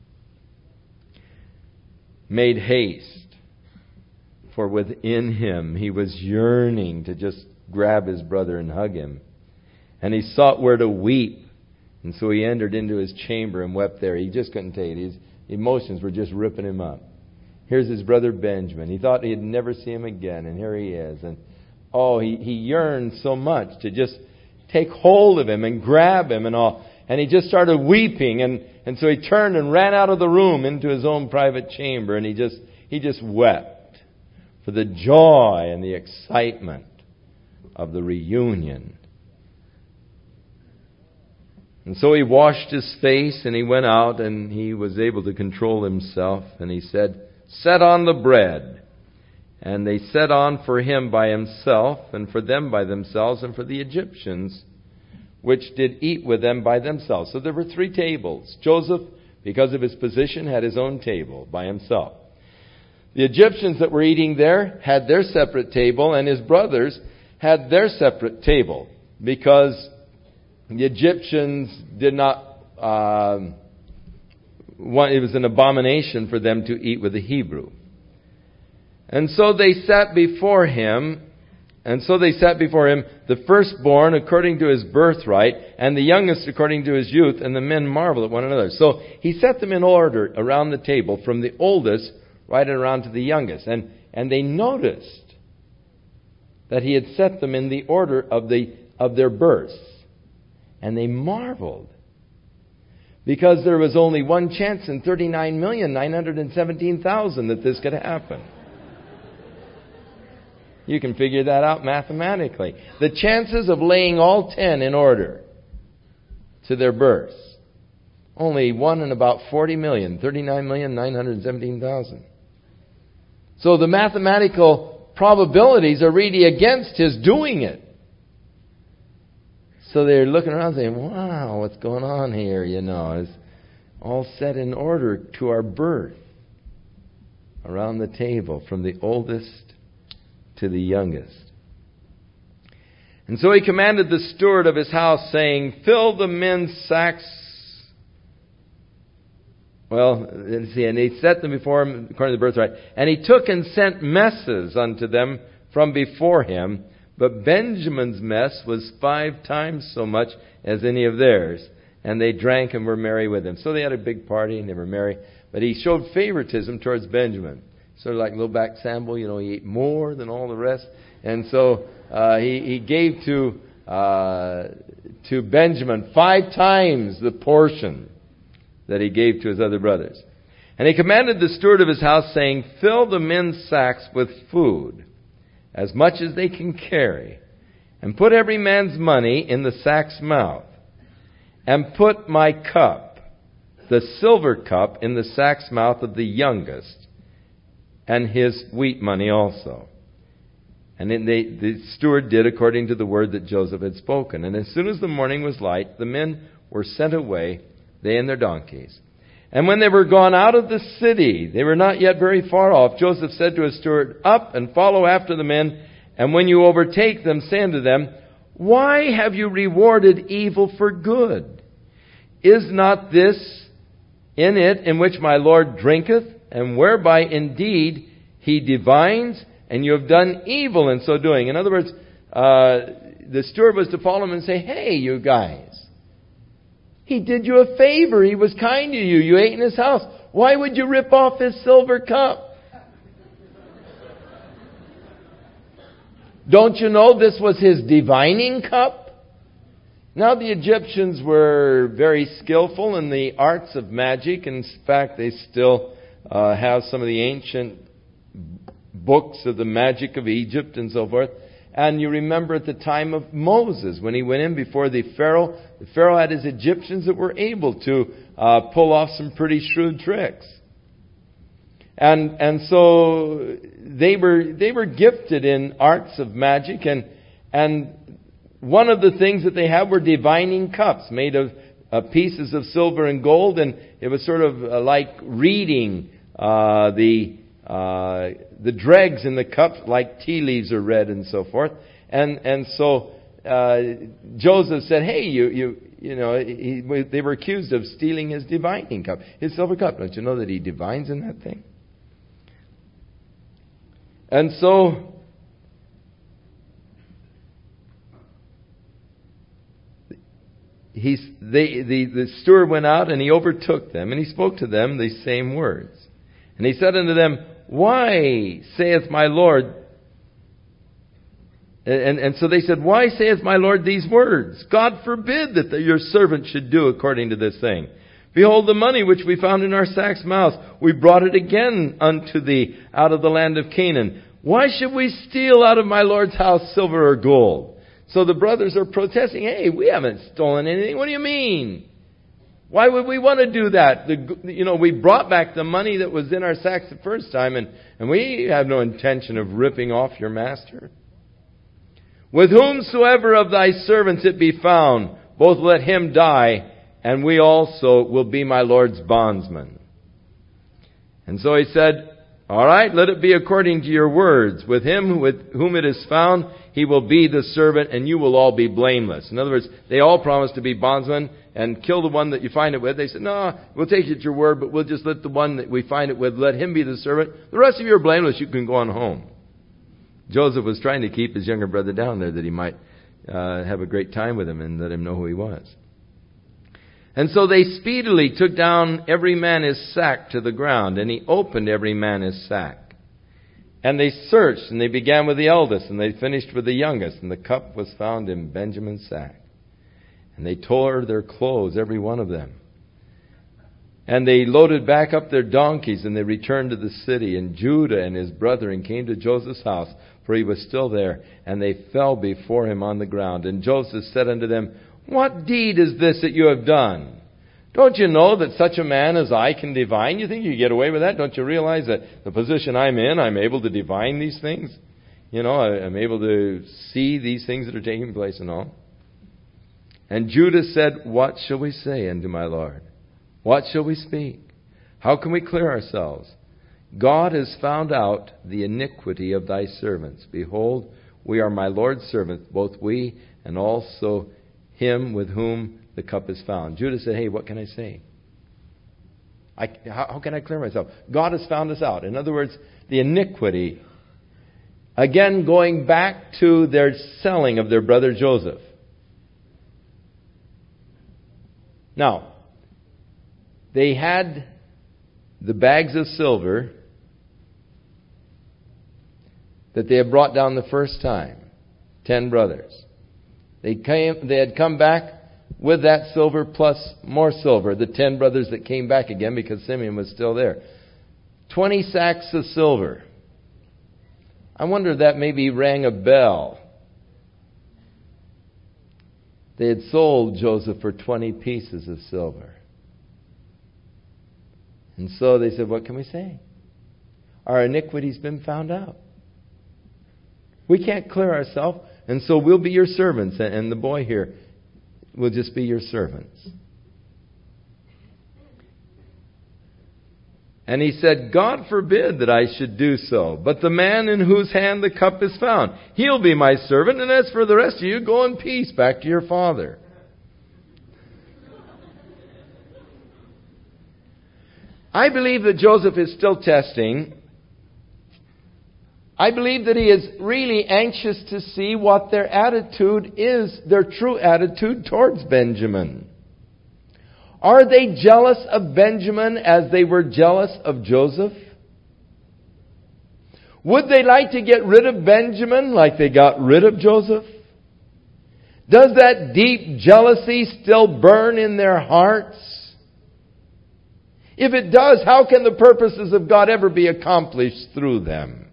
Speaker 1: made haste, for within him he was yearning to just grab his brother and hug him. And he sought where to weep. And so he entered into his chamber and wept there. He just couldn't take it. His emotions were just ripping him up. here's his brother Benjamin. He thought he'd never see him again, and here he is. And he yearned so much to just take hold of him and grab him and all. And he just started weeping, and so he turned and ran out of the room into his own private chamber, and he just wept for the joy and the excitement of the reunion. And so he washed his face, and he went out, and he was able to control himself, and he said, "Set on the bread." And they set on for him by himself, and for them by themselves, and for the Egyptians, which did eat with them by themselves. So there were 3 tables. Joseph, because of his position, had his own table by himself. The Egyptians that were eating there had their separate table, and his brothers had their separate table, because the Egyptians did not it was an abomination for them to eat with a Hebrew. And so they sat before him, the firstborn according to his birthright, and the youngest according to his youth, and the men marveled at one another. So he set them in order around the table, from the oldest right around to the youngest. And they noticed that he had set them in the order of their births. And they marveled, because there was only one chance in 39,917,000 that this could happen. You can figure that out mathematically. The chances of laying all 10 in order to their births, only 1 in about 40 million, 39,917,000. So the mathematical probabilities are really against his doing it. So they're looking around saying, wow, what's going on here? It's all set in order to our birth around the table, from the oldest to the youngest. And so he commanded the steward of his house, saying, fill the men's sacks. And he set them before him according to the birthright. And he took and sent messes unto them from before him. But Benjamin's mess was 5 times so much as any of theirs. And they drank and were merry with him. So they had a big party and they were merry. But he showed favoritism towards Benjamin. Sort of like Lowback Sambo, he ate more than all the rest. And so he gave to Benjamin 5 times the portion that he gave to his other brothers. And he commanded the steward of his house, saying, fill the men's sacks with food, as much as they can carry, and put every man's money in the sack's mouth, and put my cup, the silver cup, in the sack's mouth of the youngest, and his wheat money also. And then the steward did according to the word that Joseph had spoken. And as soon as the morning was light, the men were sent away, they and their donkeys. And when they were gone out of the city, they were not yet very far off, Joseph said to his steward, up and follow after the men, and when you overtake them, say unto them, why have you rewarded evil for good? Is not this in it in which my Lord drinketh, and whereby indeed he divines, and you have done evil in so doing? In other words, the steward was to follow him and say, hey, you guys, he did you a favor. He was kind to you. You ate in his house. Why would you rip off his silver cup? Don't you know this was his divining cup? Now the Egyptians were very skillful in the arts of magic. In fact, they still have some of the ancient books of the magic of Egypt and so forth. And you remember at the time of Moses, when he went in before the Pharaoh had his Egyptians that were able to pull off some pretty shrewd tricks. And so they were gifted in arts of magic, and one of the things that they had were divining cups made of pieces of silver and gold, and it was sort of like reading the dregs in the cup, like tea leaves are read and so forth. And so Joseph said, hey, they were accused of stealing his divining cup, his silver cup. Don't you know that he divines in that thing? And so the steward went out and he overtook them, and he spoke to them the same words. And he said unto them, Why saith my Lord... And so they said, Why saith my Lord these words? God forbid that your servant should do according to this thing. Behold, the money which we found in our sacks' mouths, we brought it again unto thee out of the land of Canaan. Why should we steal out of my Lord's house silver or gold? So the brothers are protesting, Hey, we haven't stolen anything. What do you mean? Why would we want to do that? We brought back the money that was in our sacks the first time, and we have no intention of ripping off your master. With whomsoever of thy servants it be found, both let him die, and we also will be my Lord's bondsmen. And so he said, All right, let it be according to your words. With him with whom it is found, he will be the servant, and you will all be blameless. In other words, they all promised to be bondsmen and kill the one that you find it with. They said, No, we'll take it at your word, but we'll just let the one that we find it with, let him be the servant. The rest of you are blameless. You can go on home. Joseph was trying to keep his younger brother down there that he might have a great time with him and let him know who he was. And so they speedily took down every man his sack to the ground, and he opened every man his sack. And they searched, and they began with the eldest, and they finished with the youngest, and the cup was found in Benjamin's sack. And they tore their clothes, every one of them. And they loaded back up their donkeys, and they returned to the city. And Judah and his brethren came to Joseph's house, for he was still there. And they fell before him on the ground. And Joseph said unto them, What deed is this that you have done? Don't you know that such a man as I can divine? You think you get away with that? Don't you realize that the position I'm in, I'm able to divine these things? I'm able to see these things that are taking place and all. And Judah said, What shall we say unto my Lord? What shall we speak? How can we clear ourselves? God has found out the iniquity of thy servants. Behold, we are my Lord's servants, both we and also him with whom the cup is found. Judah said, Hey, what can I say? How can I clear myself? God has found us out. In other words, the iniquity. Again, going back to their selling of their brother Joseph. Now, they had the bags of silver that they had brought down the first time. 10 brothers. They had come back with that silver plus more silver. The 10 brothers that came back again because Simeon was still there. 20 sacks of silver. I wonder if that maybe rang a bell. They had sold Joseph for 20 pieces of silver. And so they said, What can we say? Our iniquity's been found out. We can't clear ourselves, and so we'll be your servants. And the boy here will just be your servants. And he said, God forbid that I should do so. But the man in whose hand the cup is found, he'll be my servant. And as for the rest of you, go in peace back to your father. I believe that Joseph is still testing. I believe that he is really anxious to see what their attitude is, their true attitude towards Benjamin. Are they jealous of Benjamin as they were jealous of Joseph? Would they like to get rid of Benjamin like they got rid of Joseph? Does that deep jealousy still burn in their hearts? If it does, how can the purposes of God ever be accomplished through them?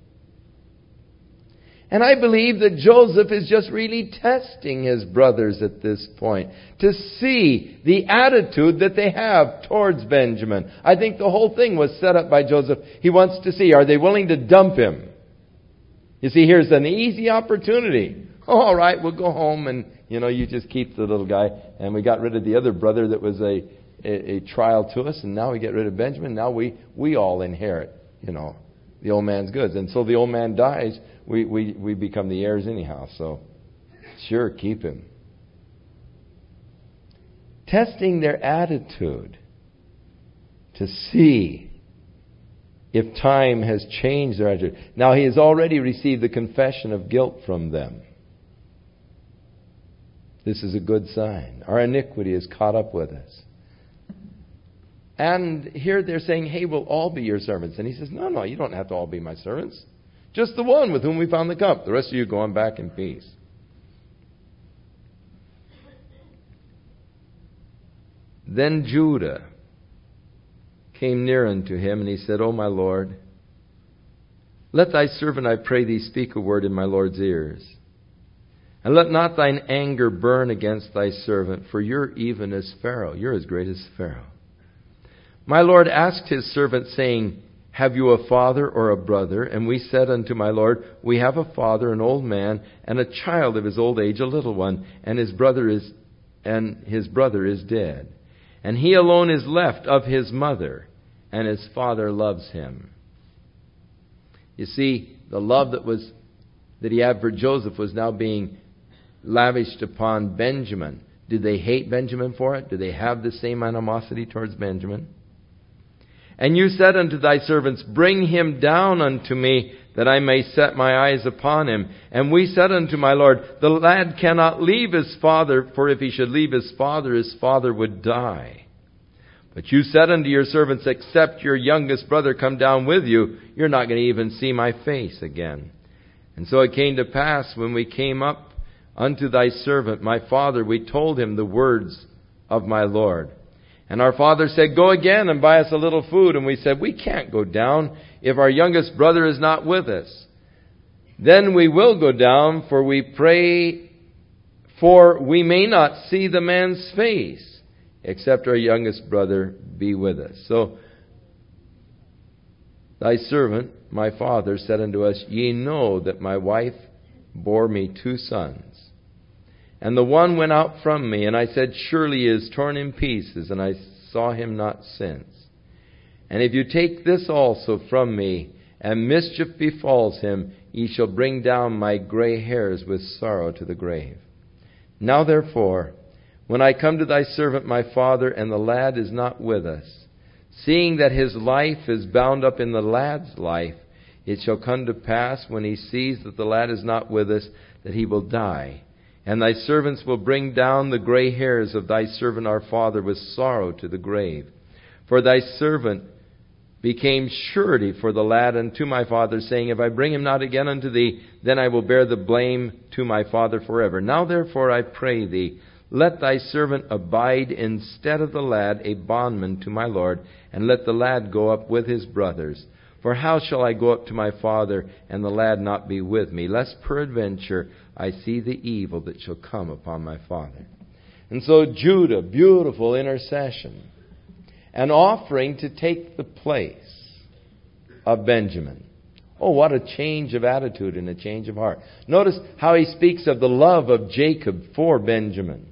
Speaker 1: And I believe that Joseph is just really testing his brothers at this point to see the attitude that they have towards Benjamin. I think the whole thing was set up by Joseph. He wants to see, are they willing to dump him? You see, here's an easy opportunity. Oh, all right, we'll go home and, you just keep the little guy. And we got rid of the other brother that was a trial to us, and now we get rid of Benjamin. Now we all inherit, the old man's goods. And so the old man dies, we become the heirs anyhow. So, sure, keep him. Testing their attitude to see if time has changed their attitude. Now, he has already received the confession of guilt from them. This is a good sign. Our iniquity is caught up with us. And here they're saying, hey, we'll all be your servants. And he says, no, you don't have to all be my servants. Just the one with whom we found the cup. The rest of you go on back in peace. Then Judah came near unto him, and he said, O my Lord, let thy servant, I pray thee, speak a word in my Lord's ears. And let not thine anger burn against thy servant, for you're even as Pharaoh. You're as great as Pharaoh. My Lord asked his servant, saying, have you a father or a brother? And we said unto my Lord, we have a father, an old man, and a child of his old age, a little one, and his brother is dead. And he alone is left of his mother, and his father loves him. You see, the love that he had for Joseph was now being lavished upon Benjamin. Did they hate Benjamin for it? Did they have the same animosity towards Benjamin? And you said unto thy servants, bring him down unto me, that I may set my eyes upon him. And we said unto my Lord, the lad cannot leave his father, for if he should leave his father would die. But you said unto your servants, except your youngest brother come down with you, you're not going to even see my face again. And so it came to pass, when we came up unto thy servant, my father, we told him the words of my Lord. And our father said, go again and buy us a little food. And we said, we can't go down if our youngest brother is not with us. Then we will go down, for we pray, for we may not see the man's face, except our youngest brother be with us. So thy servant, my father, said unto us, ye know that my wife bore me 2 sons. And the one went out from me, and I said, surely he is torn in pieces, and I saw him not since. And if you take this also from me, and mischief befalls him, ye shall bring down my gray hairs with sorrow to the grave. Now therefore, when I come to thy servant my father, and the lad is not with us, seeing that his life is bound up in the lad's life, it shall come to pass, when he sees that the lad is not with us, that he will die. And thy servants will bring down the gray hairs of thy servant our father with sorrow to the grave. For thy servant became surety for the lad unto my father, saying, if I bring him not again unto thee, then I will bear the blame to my father forever. Now therefore I pray thee, let thy servant abide instead of the lad a bondman to my Lord, and let the lad go up with his brothers. For how shall I go up to my father, and the lad not be with me, lest peradventure I see the evil that shall come upon my father? And so Judah, beautiful intercession, an offering to take the place of Benjamin. Oh, what a change of attitude and a change of heart. Notice how he speaks of the love of Jacob for Benjamin.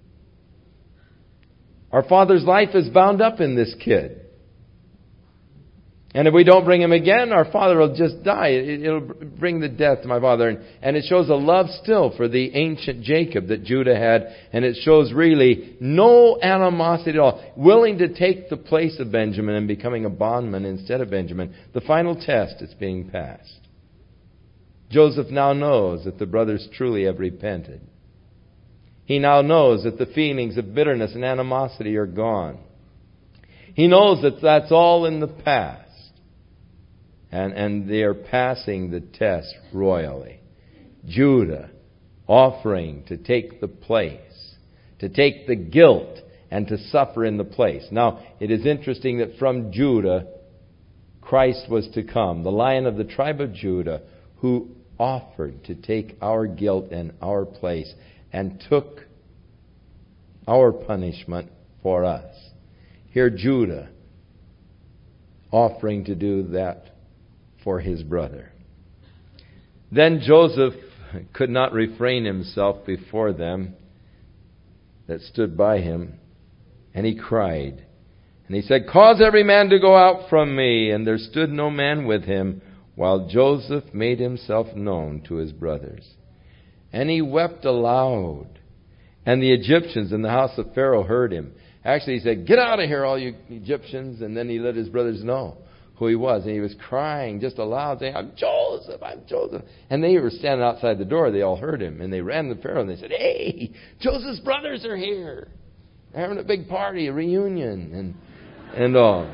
Speaker 1: Our father's life is bound up in this kid. And if we don't bring him again, our father will just die. It'll bring the death to my father. And it shows a love still for the ancient Jacob that Judah had. And it shows really no animosity at all. Willing to take the place of Benjamin and becoming a bondman instead of Benjamin. The final test is being passed. Joseph now knows that the brothers truly have repented. He now knows that the feelings of bitterness and animosity are gone. He knows that that's all in the past. And they are passing the test royally. Judah offering to take the place, to take the guilt, and to suffer in the place. Now, it is interesting that from Judah, Christ was to come, the Lion of the tribe of Judah, who offered to take our guilt and our place, and took our punishment for us. Here Judah offering to do that for his brother. Then Joseph could not refrain himself before them that stood by him, and he cried. And he said, cause every man to go out from me. And there stood no man with him, while Joseph made himself known to his brothers. And he wept aloud. And the Egyptians in the house of Pharaoh heard him. Actually, he said, get out of here, all you Egyptians. And then he let his brothers know who he was. And he was crying just aloud, saying, I'm Joseph, I'm Joseph. And they were standing outside the door. They all heard him. And they ran to Pharaoh and they said, hey, Joseph's brothers are here. They're having a big party, a reunion. and all.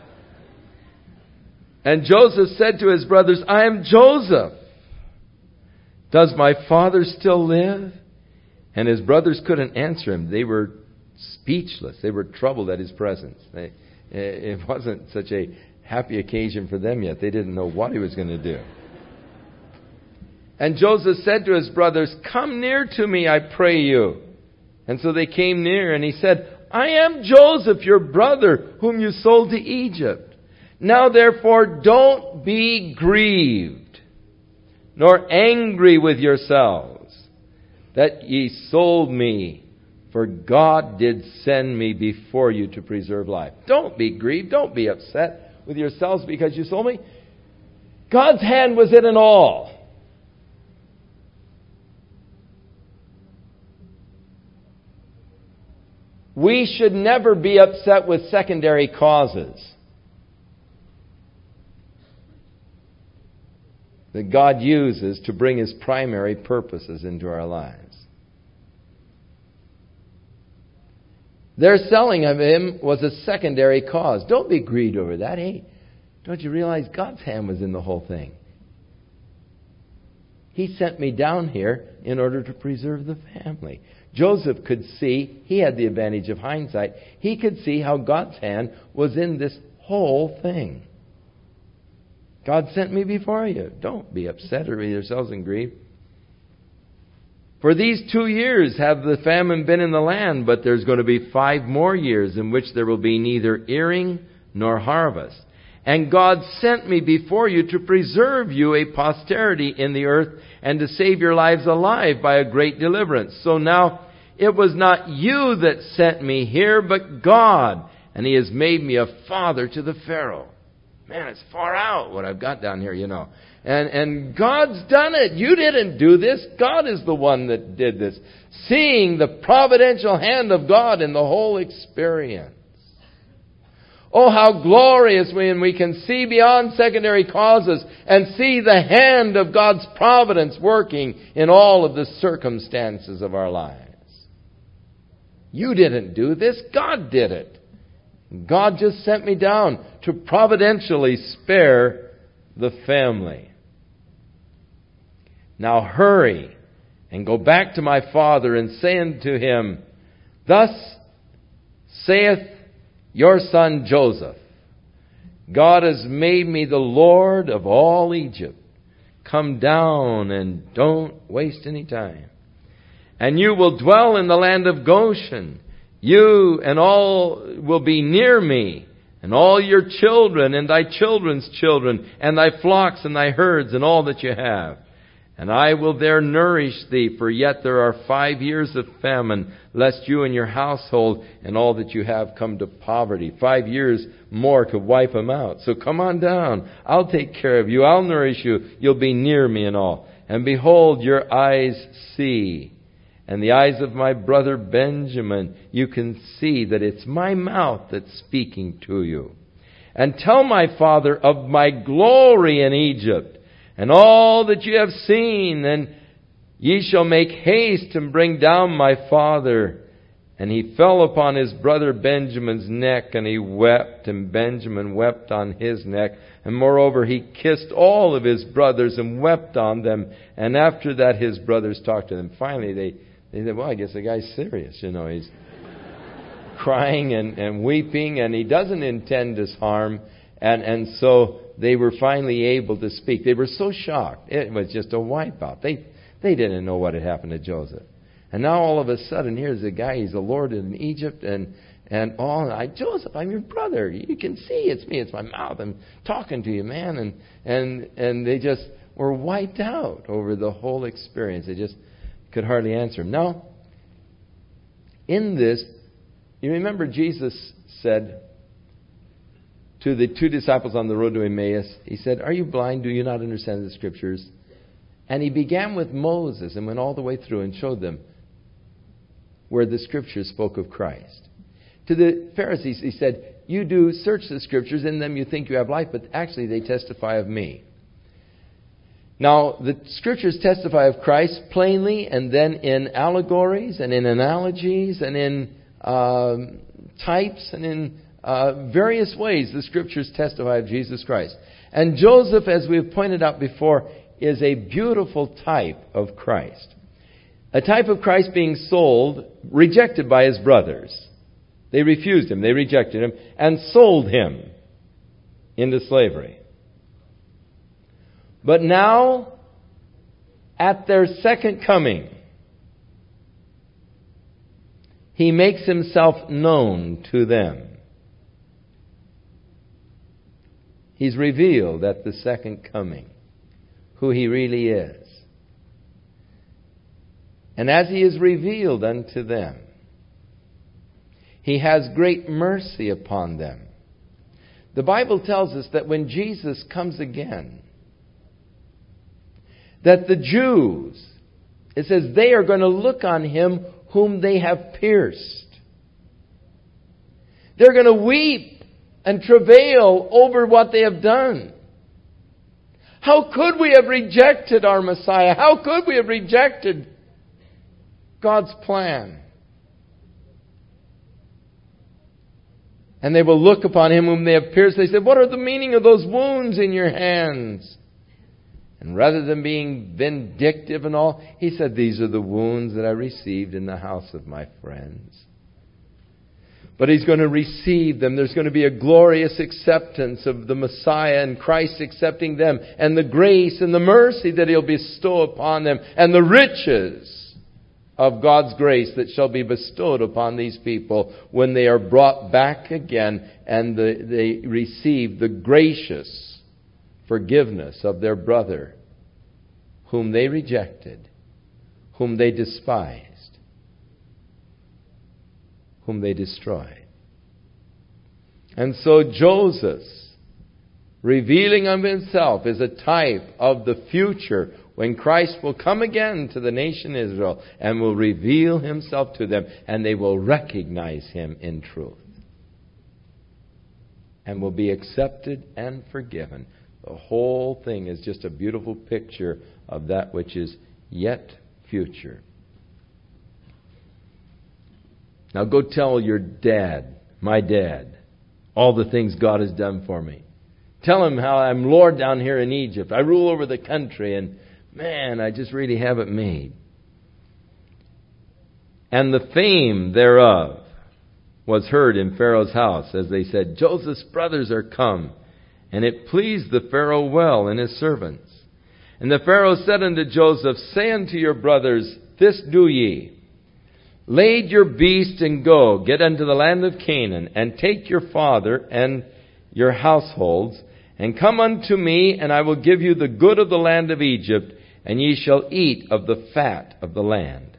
Speaker 1: And Joseph said to his brothers, I am Joseph. Does my father still live? And his brothers couldn't answer him. They were speechless. They were troubled at his presence. It wasn't such a happy occasion for them yet. They didn't know what he was going to do. And Joseph said to his brothers, come near to me, I pray you. And so they came near, and he said, I am Joseph, your brother, whom you sold to Egypt. Now therefore don't be grieved, nor angry with yourselves, that ye sold me, for God did send me before you to preserve life. Don't be grieved, don't be upset with yourselves because you sold me. God's hand was in it all. We should never be upset with secondary causes that God uses to bring His primary purposes into our lives. Their selling of Him was a secondary cause. Don't be grieved over that. Hey, don't you realize God's hand was in the whole thing? He sent me down here in order to preserve the family. Joseph could see, he had the advantage of hindsight, he could see how God's hand was in this whole thing. God sent me before you. Don't be upset or yourselves in grief. For these 2 years have the famine been in the land, but there's going to be 5 more years in which there will be neither earing nor harvest. And God sent me before you to preserve you a posterity in the earth and to save your lives alive by a great deliverance. So now it was not you that sent me here, but God. And He has made me a father to the Pharaoh. Man, it's far out what I've got down here, you know. And God's done it. You didn't do this. God is the one that did this. Seeing the providential hand of God in the whole experience. Oh, how glorious when we can see beyond secondary causes and see the hand of God's providence working in all of the circumstances of our lives. You didn't do this. God did it. God just sent me down to providentially spare the family. Now hurry and go back to my father and say unto him, Thus saith your son Joseph, God has made me the Lord of all Egypt. Come down and don't waste any time. And you will dwell in the land of Goshen. You and all will be near me, and all your children and thy children's children, and thy flocks and thy herds and all that you have. And I will there nourish thee, for yet there are 5 years of famine, lest you and your household and all that you have come to poverty. 5 years more to wipe them out. So come on down. I'll take care of you. I'll nourish you. You'll be near me and all. And behold, your eyes see. And the eyes of my brother Benjamin, you can see that it's my mouth that's speaking to you. And tell my father of my glory in Egypt, and all that you have seen, and ye shall make haste and bring down my father. And he fell upon his brother Benjamin's neck, and he wept, and Benjamin wept on his neck. And moreover, he kissed all of his brothers and wept on them. And after that, his brothers talked to them. Finally, they said, well, I guess the guy's serious. You know, he's crying and weeping, and he doesn't intend us harm. And so they were finally able to speak. They were so shocked. It was just a wipeout. They didn't know what had happened to Joseph. And now all of a sudden, here's a guy, he's a lord in Egypt, and Joseph, I'm your brother. You can see it's me, it's my mouth. I'm talking to you, man. And they just were wiped out over the whole experience. They just could hardly answer him. Now, in this, you remember Jesus said to the 2 disciples on the road to Emmaus, He said, Are you blind? Do you not understand the Scriptures? And He began with Moses and went all the way through and showed them where the Scriptures spoke of Christ. To the Pharisees, He said, You do search the Scriptures, in them you think you have life, but actually they testify of me. Now, the Scriptures testify of Christ plainly, and then in allegories, and in analogies, and in types, and in various ways the Scriptures testify of Jesus Christ. And Joseph, as we've pointed out before, is a beautiful type of Christ. A type of Christ being sold, rejected by his brothers. They refused him, they rejected him, and sold him into slavery. But now, at their second coming, he makes himself known to them. He's revealed at the second coming who he really is. And as he is revealed unto them, he has great mercy upon them. The Bible tells us that when Jesus comes again, that the Jews, it says, they are going to look on him whom they have pierced. They're going to weep and travail over what they have done. How could we have rejected our Messiah? How could we have rejected God's plan? And they will look upon him whom they have pierced. They said, what are the meaning of those wounds in your hands? And rather than being vindictive and all, he said, these are the wounds that I received in the house of my friends. But he's going to receive them. There's going to be a glorious acceptance of the Messiah and Christ accepting them, and the grace and the mercy that he'll bestow upon them, and the riches of God's grace that shall be bestowed upon these people when they are brought back again and they receive the gracious forgiveness of their brother whom they rejected, whom they despised, whom they destroyed. And so Joseph, revealing of himself, is a type of the future when Christ will come again to the nation Israel and will reveal himself to them, and they will recognize him in truth and will be accepted and forgiven. The whole thing is just a beautiful picture of that which is yet future. Now go tell your dad, my dad, all the things God has done for me. Tell him how I'm Lord down here in Egypt. I rule over the country, and man, I just really have it made. And the fame thereof was heard in Pharaoh's house, as they said, Joseph's brothers are come. And it pleased the Pharaoh well and his servants. And the Pharaoh said unto Joseph, say unto your brothers, this do ye. Lade your beast and go, get unto the land of Canaan, and take your father and your households, and come unto me, and I will give you the good of the land of Egypt, and ye shall eat of the fat of the land.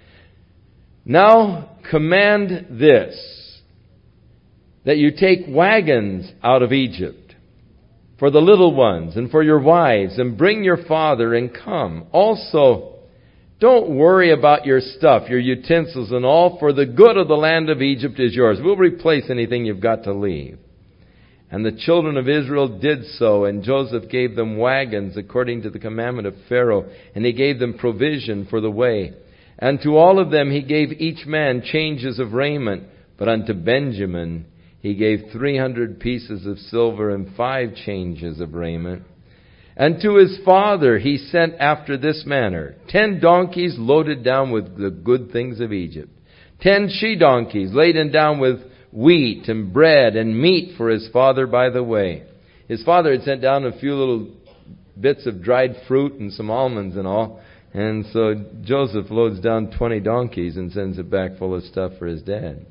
Speaker 1: Now command this, that you take wagons out of Egypt, for the little ones, and for your wives, and bring your father, and come. Also, don't worry about your stuff, your utensils and all, for the good of the land of Egypt is yours. We'll replace anything you've got to leave. And the children of Israel did so, and Joseph gave them wagons according to the commandment of Pharaoh, and he gave them provision for the way. And to all of them he gave each man changes of raiment, but unto Benjamin he gave 300 pieces of silver and 5 changes of raiment. And to his father he sent after this manner, 10 donkeys loaded down with the good things of Egypt, 10 she-donkeys laden down with wheat and bread and meat for his father by the way. His father had sent down a few little bits of dried fruit and some almonds and all. And so Joseph loads down 20 donkeys and sends it back full of stuff for his dad.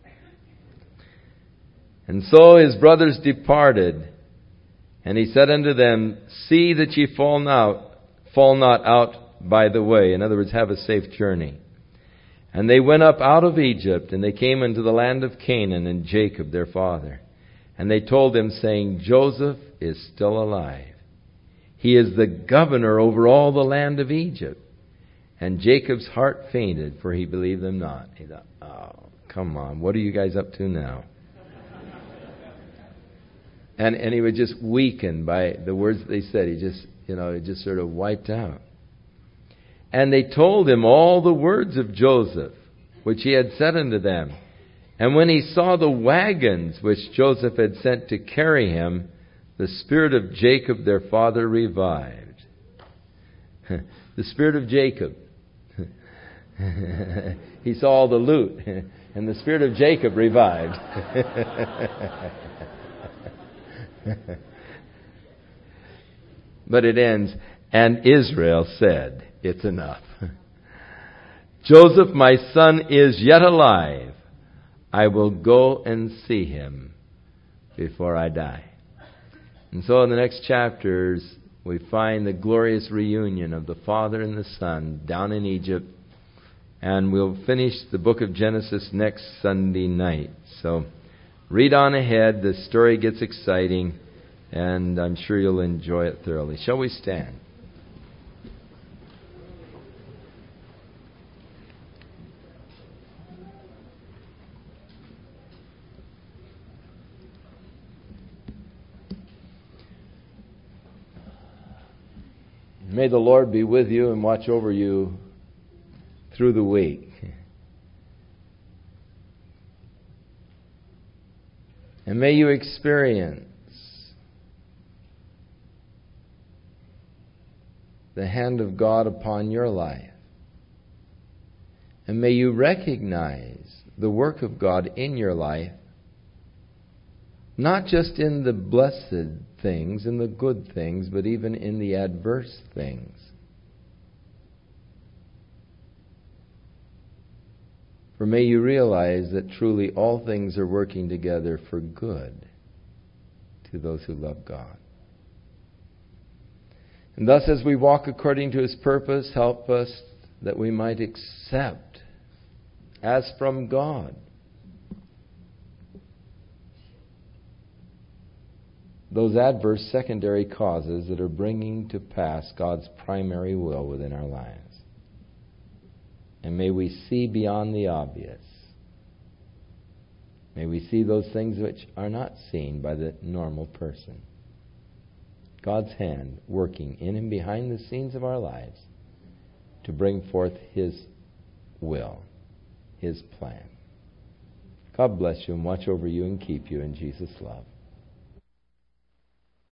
Speaker 1: And so his brothers departed, and he said unto them, see that ye fall not out by the way. In other words, have a safe journey. And they went up out of Egypt, and they came into the land of Canaan, and Jacob their father. And they told him, saying, Joseph is still alive. He is the governor over all the land of Egypt. And Jacob's heart fainted, for he believed them not. He thought, oh, come on, what are you guys up to now? And he was just weakened by the words that they said. He just sort of wiped out. And they told him all the words of Joseph, which he had said unto them. And when he saw the wagons which Joseph had sent to carry him, the spirit of Jacob their father revived. The spirit of Jacob. He saw all the loot, and the spirit of Jacob revived. But it ends, and Israel said, it's enough. Joseph, my son, is yet alive. I will go and see him before I die. And so in the next chapters, we find the glorious reunion of the Father and the Son down in Egypt. And we'll finish the book of Genesis next Sunday night. So read on ahead. The story gets exciting, and I'm sure you'll enjoy it thoroughly. Shall we stand? May the Lord be with you and watch over you through the week. And may you experience the hand of God upon your life. And may you recognize the work of God in your life, not just in the blessed things, in the good things, but even in the adverse things. For may you realize that truly all things are working together for good to those who love God. And thus, as we walk according to His purpose, help us that we might accept, as from God, those adverse secondary causes that are bringing to pass God's primary will within our lives. And may we see beyond the obvious. May we see those things which are not seen by the normal person. God's hand working in and behind the scenes of our lives to bring forth His will, His plan. God bless you and watch over you and keep you in Jesus' love.